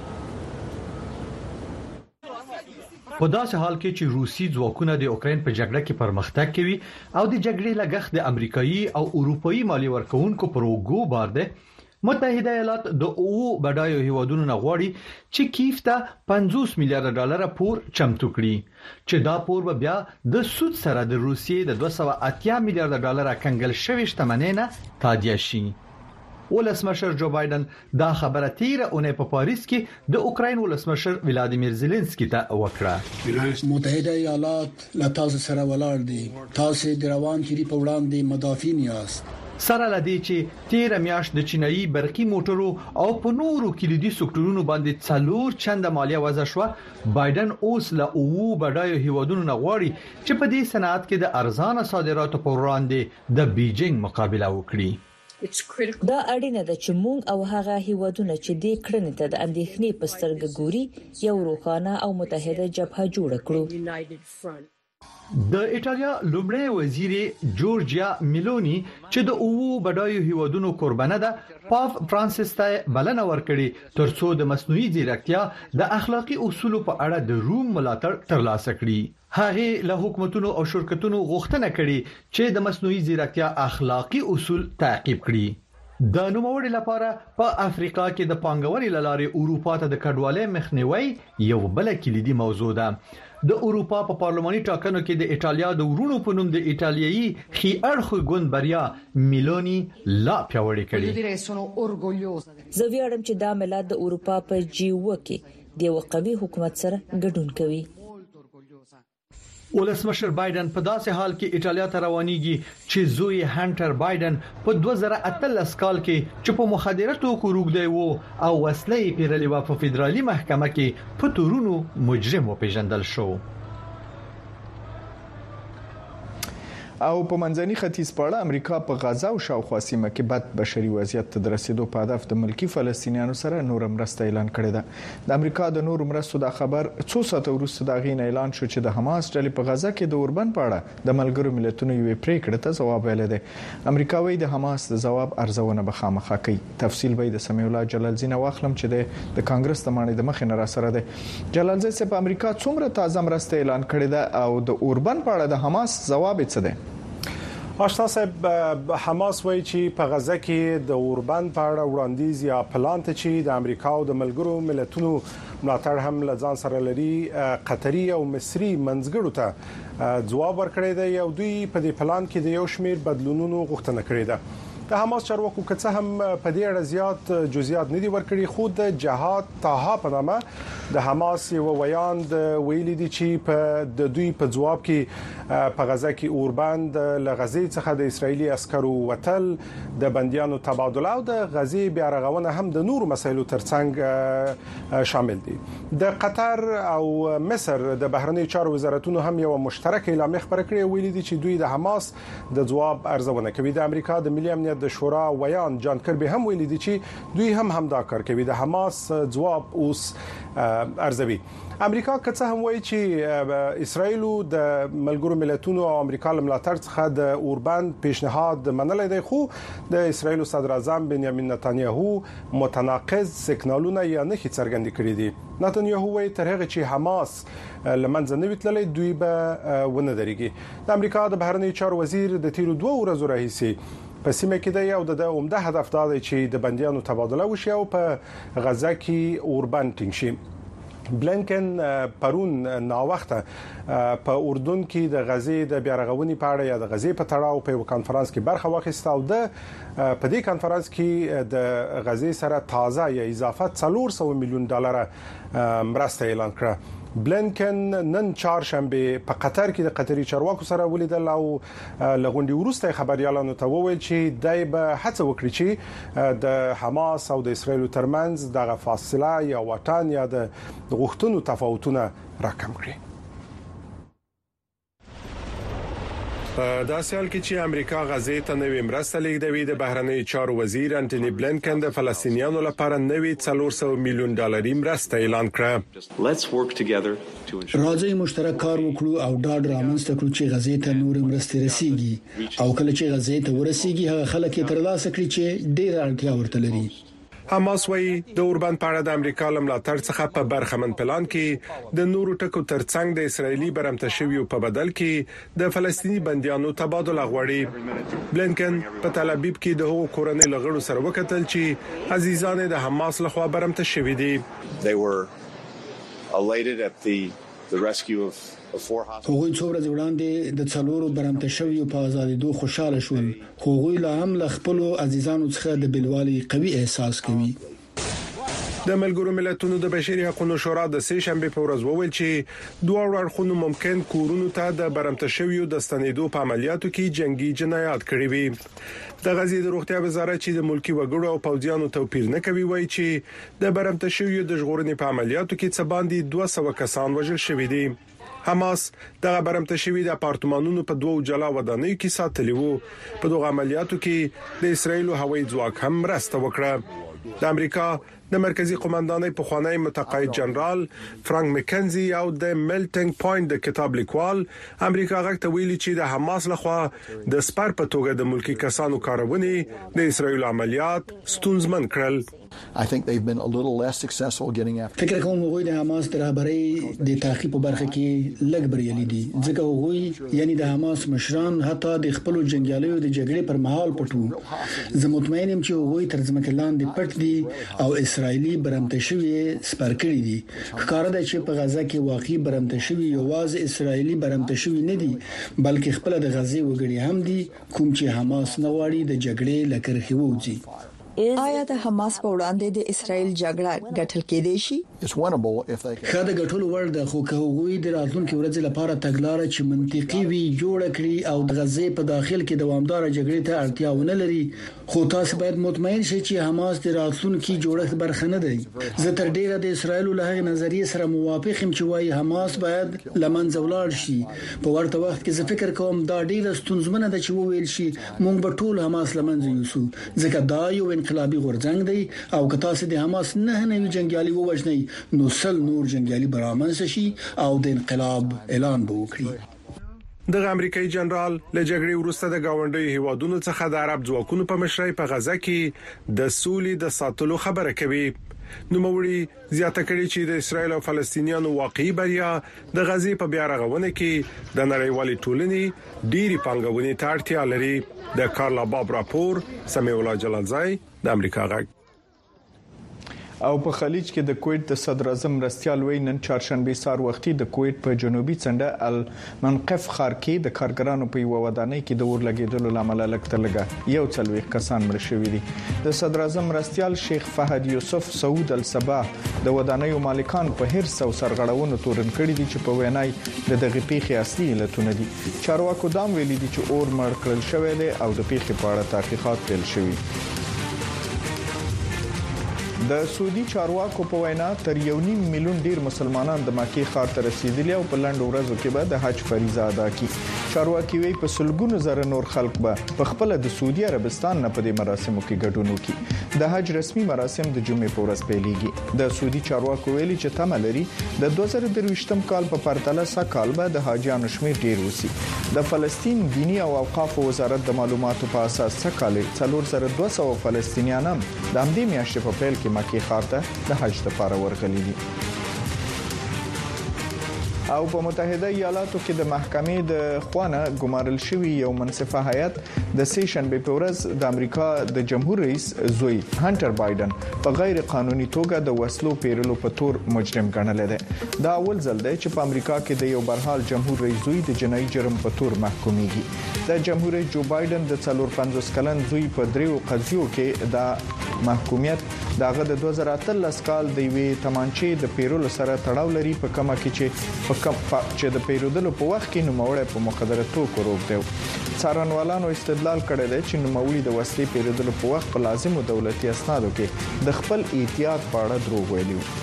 په داسې حال کې چې روسي ځواکونه د اوکرين په جګړه کې پرمختګ کوي او د جګړې لګښت د امریکایي او اروپאי مالی ورکوونکو پر وګو بار ده، متحده ایالات د او بډایو هیوادونو نه غواړي چې کیف ته پنځوس میلیارډ ډالر پور چمتو کړي چې دا پور به بیا د سود سره د روسیې د دوه سوه اتیا میلیارډ ډالر کنګل شوی شتمنۍ نه تادیه شي. ولسمشر جو بایدن دا خبره تیر اونې په پاریس کې د اوکراین ولسمشر ولادیمیر زيلنسکي ته وکړه. متحده ایالات له تاسو سره ولاړ دي. تاسو د روان چيري په وړاندې مدافعین یاست. سره لدی چې تیر میاشت د چینایي برقي موټرو او په نورو کلیدي سکتورونو باندې څلور چنده مالیه وضع شو، بایدن اوس له او بډایو هیوادونو نه غواړي چې په دې صنعت کې د ارزانه صادراتو پر وړاندې د بیجینګ مقابله وکړي. دا اړینه ده چې موږ او هغه هیوادونه چې دې کړنې ته د اندېښنې په سترګه ګوري یو روښانه او متحده جبهه جوړ کړو. د ایټالیا لومړی وزیر جورجیا میلونی چې د او بډایو هیوادونو قربانه ده پاپ فرانسیس ته بلنه ورکړي ترڅو د مصنوعي ځیرکتیا د اخلاقی اصولو په اړه د روم ملاتړ ترلاسه کړي. هغه له حکومتونو او شرکتونو غوښتنه کړې چې د مصنوعي ځیرکتیا اخلاقی اصول تعقیب کړي. د نوموړي لپاره په افریقا کې د پانګونې لارې اروپا ته د کډوالۍ مخنیوي یو بل کلیدي موضوع ده. د اروپا په پارلماني ټاکنو کې د ایټالیا د ورونو په نوم د ایټالیایي خي اړخ ګوند بریا میلونی لا پیاوړی کړي. زه ویاړم چې دا ملت د اروپا په جی او کې د یو قوي حکومت سره ګډون کوي. ولسمشر بایدن په داسې حال کې ایټالیا ته روانيږي چې زوی هانټر بایدن په دوه زره اتلس کال کې چې په مخدراتو کوروګ دی وو او وسلې پیرلې و په فدرالي محکمه کې په تورونو مجرم وپیژندل شو. او په منځني ختیځ په اړه امریکا په غزا او شاوخوا سیمه کې بد بشري وضعیت ته رسیدو په هدف د ملکی فلسطینیانو سره نور مرسته اعلان کړې ده. د امریکا د نور مرستو د خبر څو ساعته وروسته دا غین اعلان شو چې د حماس ډلې په غزا کې د اوربن په اړه د ملګرو ملتونو یو پریکړه ته جواب ویل دي. امریکا وایي د حماس د جواب ارزونه به خامخا کوي. تفصیل به د سمیع الله جلالزین واخلم چې د کانګرس د مانې د مخ نه را سره ده. جلالزین چې په امریکا څومره تازه مرسته اعلان کړې ده او د اوربن په اړه د حماس جواب څه ده؟ آشنا صاحب حماس وایي چې په غزه کې د اوربند په اړه وړاندیز یا پلان ته چې د امریکا او د ملګرو ملتونو ملاتړ هم لزان سره لري قطري او مصري منځګړو ته ځواب ورکړی دی او دوی په دې پلان کې د یو شمېر بدلونونو غوښتنه کړې ده. د حماس چارواکو کڅه هم په دې اړه زیات جزئیات نه دي ورکړي، خو د جهاد طه په نامه د حماس یو ویان د ویلي دي چې په د دوی په جواب کې په غزه کې اوربند ل غزې څخه د اسرایلی عسکرو وتل، د بنديانو تبادله او د غزې بیا رغونه هم د نورو مسایلو ترڅنګ شامل دي. د قطر او مصر د بهرنی چارو وزارتونو هم یو مشترک اعلامیه خبره کړې ویلي دي چې دوی د حماس د جواب ارزونه کوي. د امریکا د ملي امنیت د شورا ویان جان کربي هم ویلي دي چې دوی هم همدا کار کوي، د حماس جواب اوس ارزوي. امریکا کڅه هم وایي چې اسرایل د ملګرو ملتونو او امریکا ملاتړ څخه د اوربند پیشنهاد منلای دی، خو د اسرایل صدر اعظم بنیامین نتانیاهو متناقض سیګنالونه یا نه څرګند کړی دي. نتانیاهو وایي تر هغه چې حماس لمنځه نه وتللی دوی به ونه درېږي. د امریکا د بهرنی چارو وزیر د تیرو دوه ورځو راهیسي په سیمه کې دی او د عمده هدف دا دی چې د بنديانو تبادله وشي او په غزه کې اوربند ټینګ شي. بلینکن پرون نا وخته په اردن کې د غزې د بیا رغونې په اړه یا د غزې په تړاو په کانفرنس کې برخه واخیسته او د په دې کانفرنس کې د غزې سره تازه یا اضافه څلور سوه میلیون ډالر مرسته اعلان کړه. بلینکن نن چهارشنبه په قطر کې د قطري چارواکو سره ولیدل او لغونډي ورسته خبريالانو ته وویل چې دای به هڅه وکړي چې د حماس او د اسرایل ترمنځ دغه فاصله یا وټان یا د غوښتنو تفاوتونه راکم کړي. په داسې حال کې چې امریکا غزې ته نوې مرسته لیږدوي، د بهرنی چارو وزیر انټونی بلینکن د فلسطینیانو لپاره نوې څلور سوه میلیون ډالري مرسته اعلان کړه. راځي مشترک کار وکړو او ډاډ رامنځته کړو چې غزې ته نور مرسته رسیږي او کله چې غزې ته ورسیږي هغه خلک یې ترلاسه کړي چې ډېر اړتیا ورته لري. حماس وایي د اوربند په اړه د امریکا ملاتړ څخه په برخمن پلان کې د نورو ټکو ترڅنګ د اسرایلی برمته شویو په بدل کې د فلسطینی بنديانو تبادله غواړي. بلینکن په تل ابیب کې د هغو کورنۍ لغړو سره وکتل چې عزیزان د حماس لخوا برمته شوی دي. They were elated at the the rescue of هغوی څو ورځې وړاندې د څلورو برمته شویو په آزادېدو خوشاله شول، خو هغوی لا هم له خپل عزیزانو څخه د بلوالي قوي احساس کوي. د ملګرو ملتونو د بشري حقوقو شورا د سه شنبه په ورځ وویل چې دوه اړخونو ممکن کورونو ته د برمته شویو د ستنېدو په عملیاتو کې جنگي جنایات کړي وي. د غزې د روغتیا وزارت چې د ملکی وګړو او پوځیانو توپیر نه کوي وایي چې د برمته شویو د ژغورنې په عملیاتو کې څه باندې دوه سوه کسان وژل شوي دي. حماس د برمته شوی د اپارتمانونو په دوه جلا ودانیو کې ساتلی وو. په دغه عملیاتو کې د اسرایل هوایي ځواک هم مرسته وکړه. د امریکا د مرکزی قومندانۍ په خوانی متقاعد جنرال فرانک مکنزي او د ملټینګ پوینټ د کتاب لیکوال امریکا غږ ویلي چې د حماس لخوا د سپار په توګه د ملکی کسانو کارونه د اسرایل عملیات ستونزمن کړل. I think they've been a little less successful getting after. فکر کوم هغوی د حماس د رهبرۍ د تعقیب په برخه کې لږ بریالي دي، ځکه هغوی یعنی د حماس مشران حتی د خپل جنگیالیو د جګړې پر مهال پټو. زه مطمئن یم چې هغوی تر ځمکې لاندې پټ دي او اسرایلی برمته شوی سپار کړی دي. ښکاره ده چې په غزه کې واقعي برمته شوی یوازې اسرایلی برمته شوی نه دي، بلکې خپل د غزې وګړي هم دي کوم چې حماس نه غواړي د جګړې لکرخي ووځي. آیا د حماس په وړاندې د اسرایل جګړه ګټل کېدای شي؟ خاطر ګټلو ور د خو کوغوي د راتلونکو ورځې لپاره تګلارې چې منطقي وي جوړ کړي او د غزې په داخل کې دوامدار جګړې ته اړتیا ونه لري. خو تاسو باید مطمئن شئ چې حماس د راتلونکو جوړښت برخه نه دی. زه تر ډیره د اسرایل له هغه نظریه سره موافق یم چې وايي حماس باید لمنځه ولاړ شي. په ورته وخت کې زه فکر کوم دا ډیره ستونزمنه ده چې وویل شي مونږ به ټول حماس لمنځه یوسو، ځکه دا یو انقلابي غورځنګ دی او که تاسو د حماس نه نوي جنگیالي ووجنئ نو سل نور جنگیالي برامنځ شي او د انقلاب اعلان به وکړي. د امریکایي جنرال له جګړې وروسته د گاونډي هیوادونو څخه د عرب ځواکونو په مشرۍ په غزه کې د سولې د ساتلو خبره کوي. نوموړي زیاته کړې چې د اسرایل او فلسطینیانو واقعي بریا د غزې په بیا رغونه کې د نړیوالې ټولنې ډېری پنګونې ته اړتیا لري. د کارلا باب راپور سمیع الله جلالزای د امریکا غږ. او په خلیج کې د کویت د صدر اعظم مرستیال وی نن چهارشنبه سار وختي د کویت په جنوبي څنډه المنقف ښار کې د کارګرانو په یو ودانۍ کې د اور لګیدلو لامل لکته لګا یو څلوي کسان مړ شوي دي. د صدر اعظم مرستیال شیخ فهد یوسف سعود الصباح د ودانۍ مالکان په هر څو سرغړونو تورن کړی دي چې په وینای د دغه پیښې اصلي علتونه دي. چارواکو دام ویلي دي چې اور مړ کړل شوی دی او د پیښې په اړه تحقیقات پیل شوي. د سعودي چارواکو په وینا تر یو نیم میلیون ډیر مسلمانان د مکه ښار ته رسیدلي او په لنډ ورځو کې به د حج فریضه ادا کړي. چارواکي وی په سلګونو زره نور خلک به په خپل د سعودي عربستان نه په دې مراسمو کې ګډون وکړي. د حج رسمي مراسم د جمعې په ورځ پیلېږي. د سعودي چارواکو ویلي چې تمه لري د دوه زره درویشتم کال په پرتله سکهال به د حاجیانو شمیر ډیر وسی. د فلسطین دینی او اوقاف وزارت د معلوماتو په اساس سکهال څلور زره دوه سوه فلسطینیان هم د همدې میاشتې په پیل کې مکه ښار ته د حج لپاره ورغلي دي. او په متحده ایالاتو کې د محکمې د خوانه ګمارل شوی یو منصفه هیئت د سه شنبه په ورځ د امریکا د جمهور رئیس زوی هانټر بایدن په غیر قانوني توګه د وسلو پیرلو په تور مجرم ګڼل دي. دا اول ځل دی چې په امریکا کې د یو برحال جمهور رئیس زوی د جنایي جرم په تور محکومېږي. د جمهور رئیس جو بایدن د څلور پنځوس کلن زوی په دریو قضیو کې د محکومیت دغه د دوه زره اتلس کال د وی تمانچې د پیرلو سره تړاو لري په کومه کې چې په چې د پیرودلو په وخت کې نوموړی په مخدره توکو روږدی و. څارنوالانو استدلال کړی دی چې نوموړي د وسلې پیرودلو په وخت په لازمو دولتي اسنادو کې د خپل احتیاط په اړه دروغ ویلي و.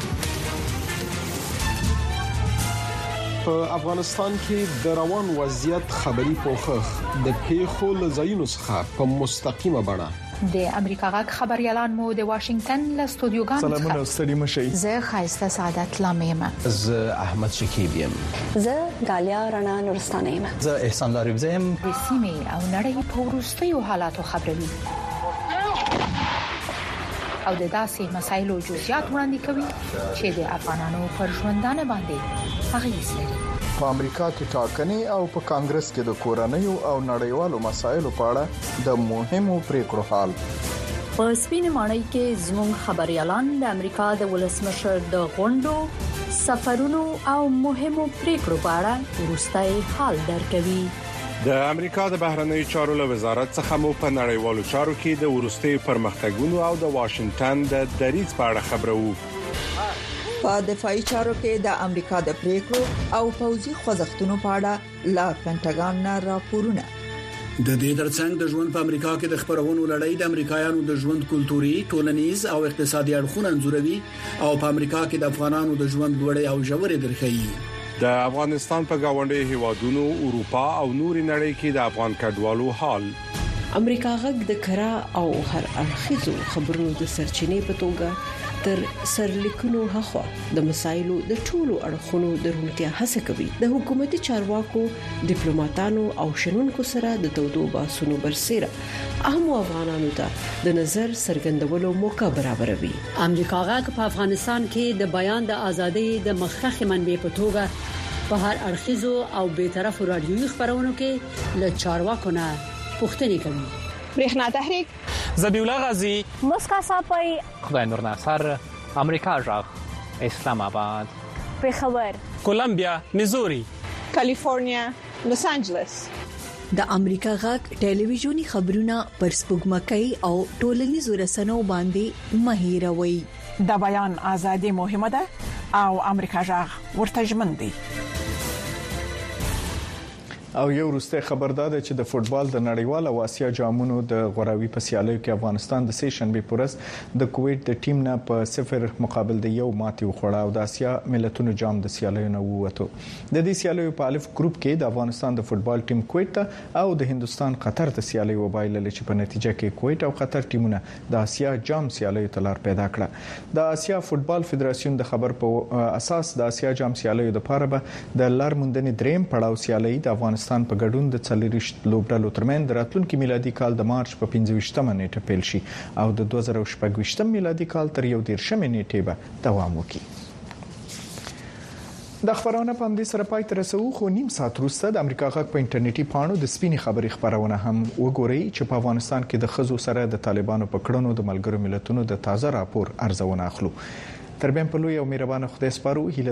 په افغانستان کې د روان وضعیت خبري پوښښ د پیښو لزاینو څخه په مستقیمه بڼه د امریکا غږ خبريالان مو د واشنگټن له استودیوګانو څخه سلامونه ستړي مشي. زه خایسته سعادت لامیم. زه احمد شکیب یم. زه غالیا رڼا نورستانه یم. زه احسان لارب زم. د سیمې او نړۍ په وروستیو حالاتو خبروي او د داسې مسایلو جزئیات وړاندې کوي چې د افغانانو پر ژوندانه باندې اغیز لري. په امریکا کې ټاکنې او په کانګرس کې د کورنیو او نړیوالو مسایلو په اړه د مهمو پریکړو حال. په سپینې ماڼۍ کې زموږ خبريالان د امریکا د ولسمشر د غونډو سفرونو او مهمو پریکړو په اړه ورستای حال درکوي. د امریکا د بهرنیو چارو له وزارت څخه مو په نړیوالو چارو کې د ورستي پرمختګونو او د واشنگټن د دریځ په اړه خبرو. په دفاعي چارو کې د امریکا د پریکړو او پوځي خوځښتونو په اړه لا پینټاګان نه راپورونه. د دې ترڅنګ د ژوند په امریکا کې د خبرونو لړۍ د امریکایانو د ژوند کلتوري، ټولنیز او اقتصادي اړخونه انځوروي او په امریکا کې د افغانانو د ژوند لوړې او ژورې درخي. د افغانستان په گاونډي هیوادونو، اروپا او نوري نړۍ کې د افغان کډوالو حال. امریکا غږ د کرا او هر اړخیزو خبرونو د سرچینې په توګه تر سرلیکونو هخوا د مسایلو د ټولو اړخونو درونتیا هڅه کوي. د حکومتي چارواکو، ډیپلوماټانو او شنونکو سره د تودو باسونو برسره اهم افغانانو ته د نظر څرګندولو موقع برابروي. امریکا غږ په افغانستان کې د بیان د ازادۍ د مخخخ منبع په توګه په هر اړخیزو او بیطرف رادیوي خبرونو کې له چارواکو نه پوښتنې کوي. برېښنا تحریک ذبیح الله غازی مسکا صاحب خدای نور ناصر امریکا جاغ اسلام آباد پېښور کولمبیا میزوري کالیفورنیا لوس انجلس. د امریکا غږ ټلویزیونی خبرونه پر سپوږمکۍ او ټولنیزو رسنیو باندې مهیروي. د بیان ازادي مهمه ده او امریکا جاغ ورته ژمن دي. او یو وروسته خبردار چې د فوتبال د نړیوال او آسیا جامونو د غوراوي په سیالیو کې افغانستان د سه شنبه پورس د کویت د ټیم نه په صفر مقابل د یو ماتې وخوړه او د آسیا ملتونو جام د سیالیو نه ووته. د دې سیالیو په الف ګروپ کې د افغانستان د فوتبال ټیم کویت او د هندستان قطر ته سیالي وبایلل چې په نتیجه کې کویت او قطر ټیمونه د آسیا جام سیالیو ته لار پیدا کړه. د آسیا فوتبال فدراسیون د خبر په اساس د آسیا جام سیالیو لپاره به د لار موندنې دریم پړاو سیالي د افغانستان افغانستان په ګډون د څلریشت لوبډلو ترمنځ د راتلونکي میلادي کال د مارچ په پنځه ویشتمه نیټه پیل شي او د دوه زره شپږ ویشتم میلادي کال تر یو دیرشمه نیټې به دوام وکړي. د خبرونه په همدې سره پای ته رسو خو نیم ساعت وروسته د امریکا غږ په انټرنیټي پاڼو د سپینې خبري خبرونه هم وګورئ چې په افغانستان کې د خزو سره د طالبانو په کړنو د ملګرو ملتونو د تازه راپور ارزونه اخلو. تر بیا په لوی او مهربانه خدای سپارو.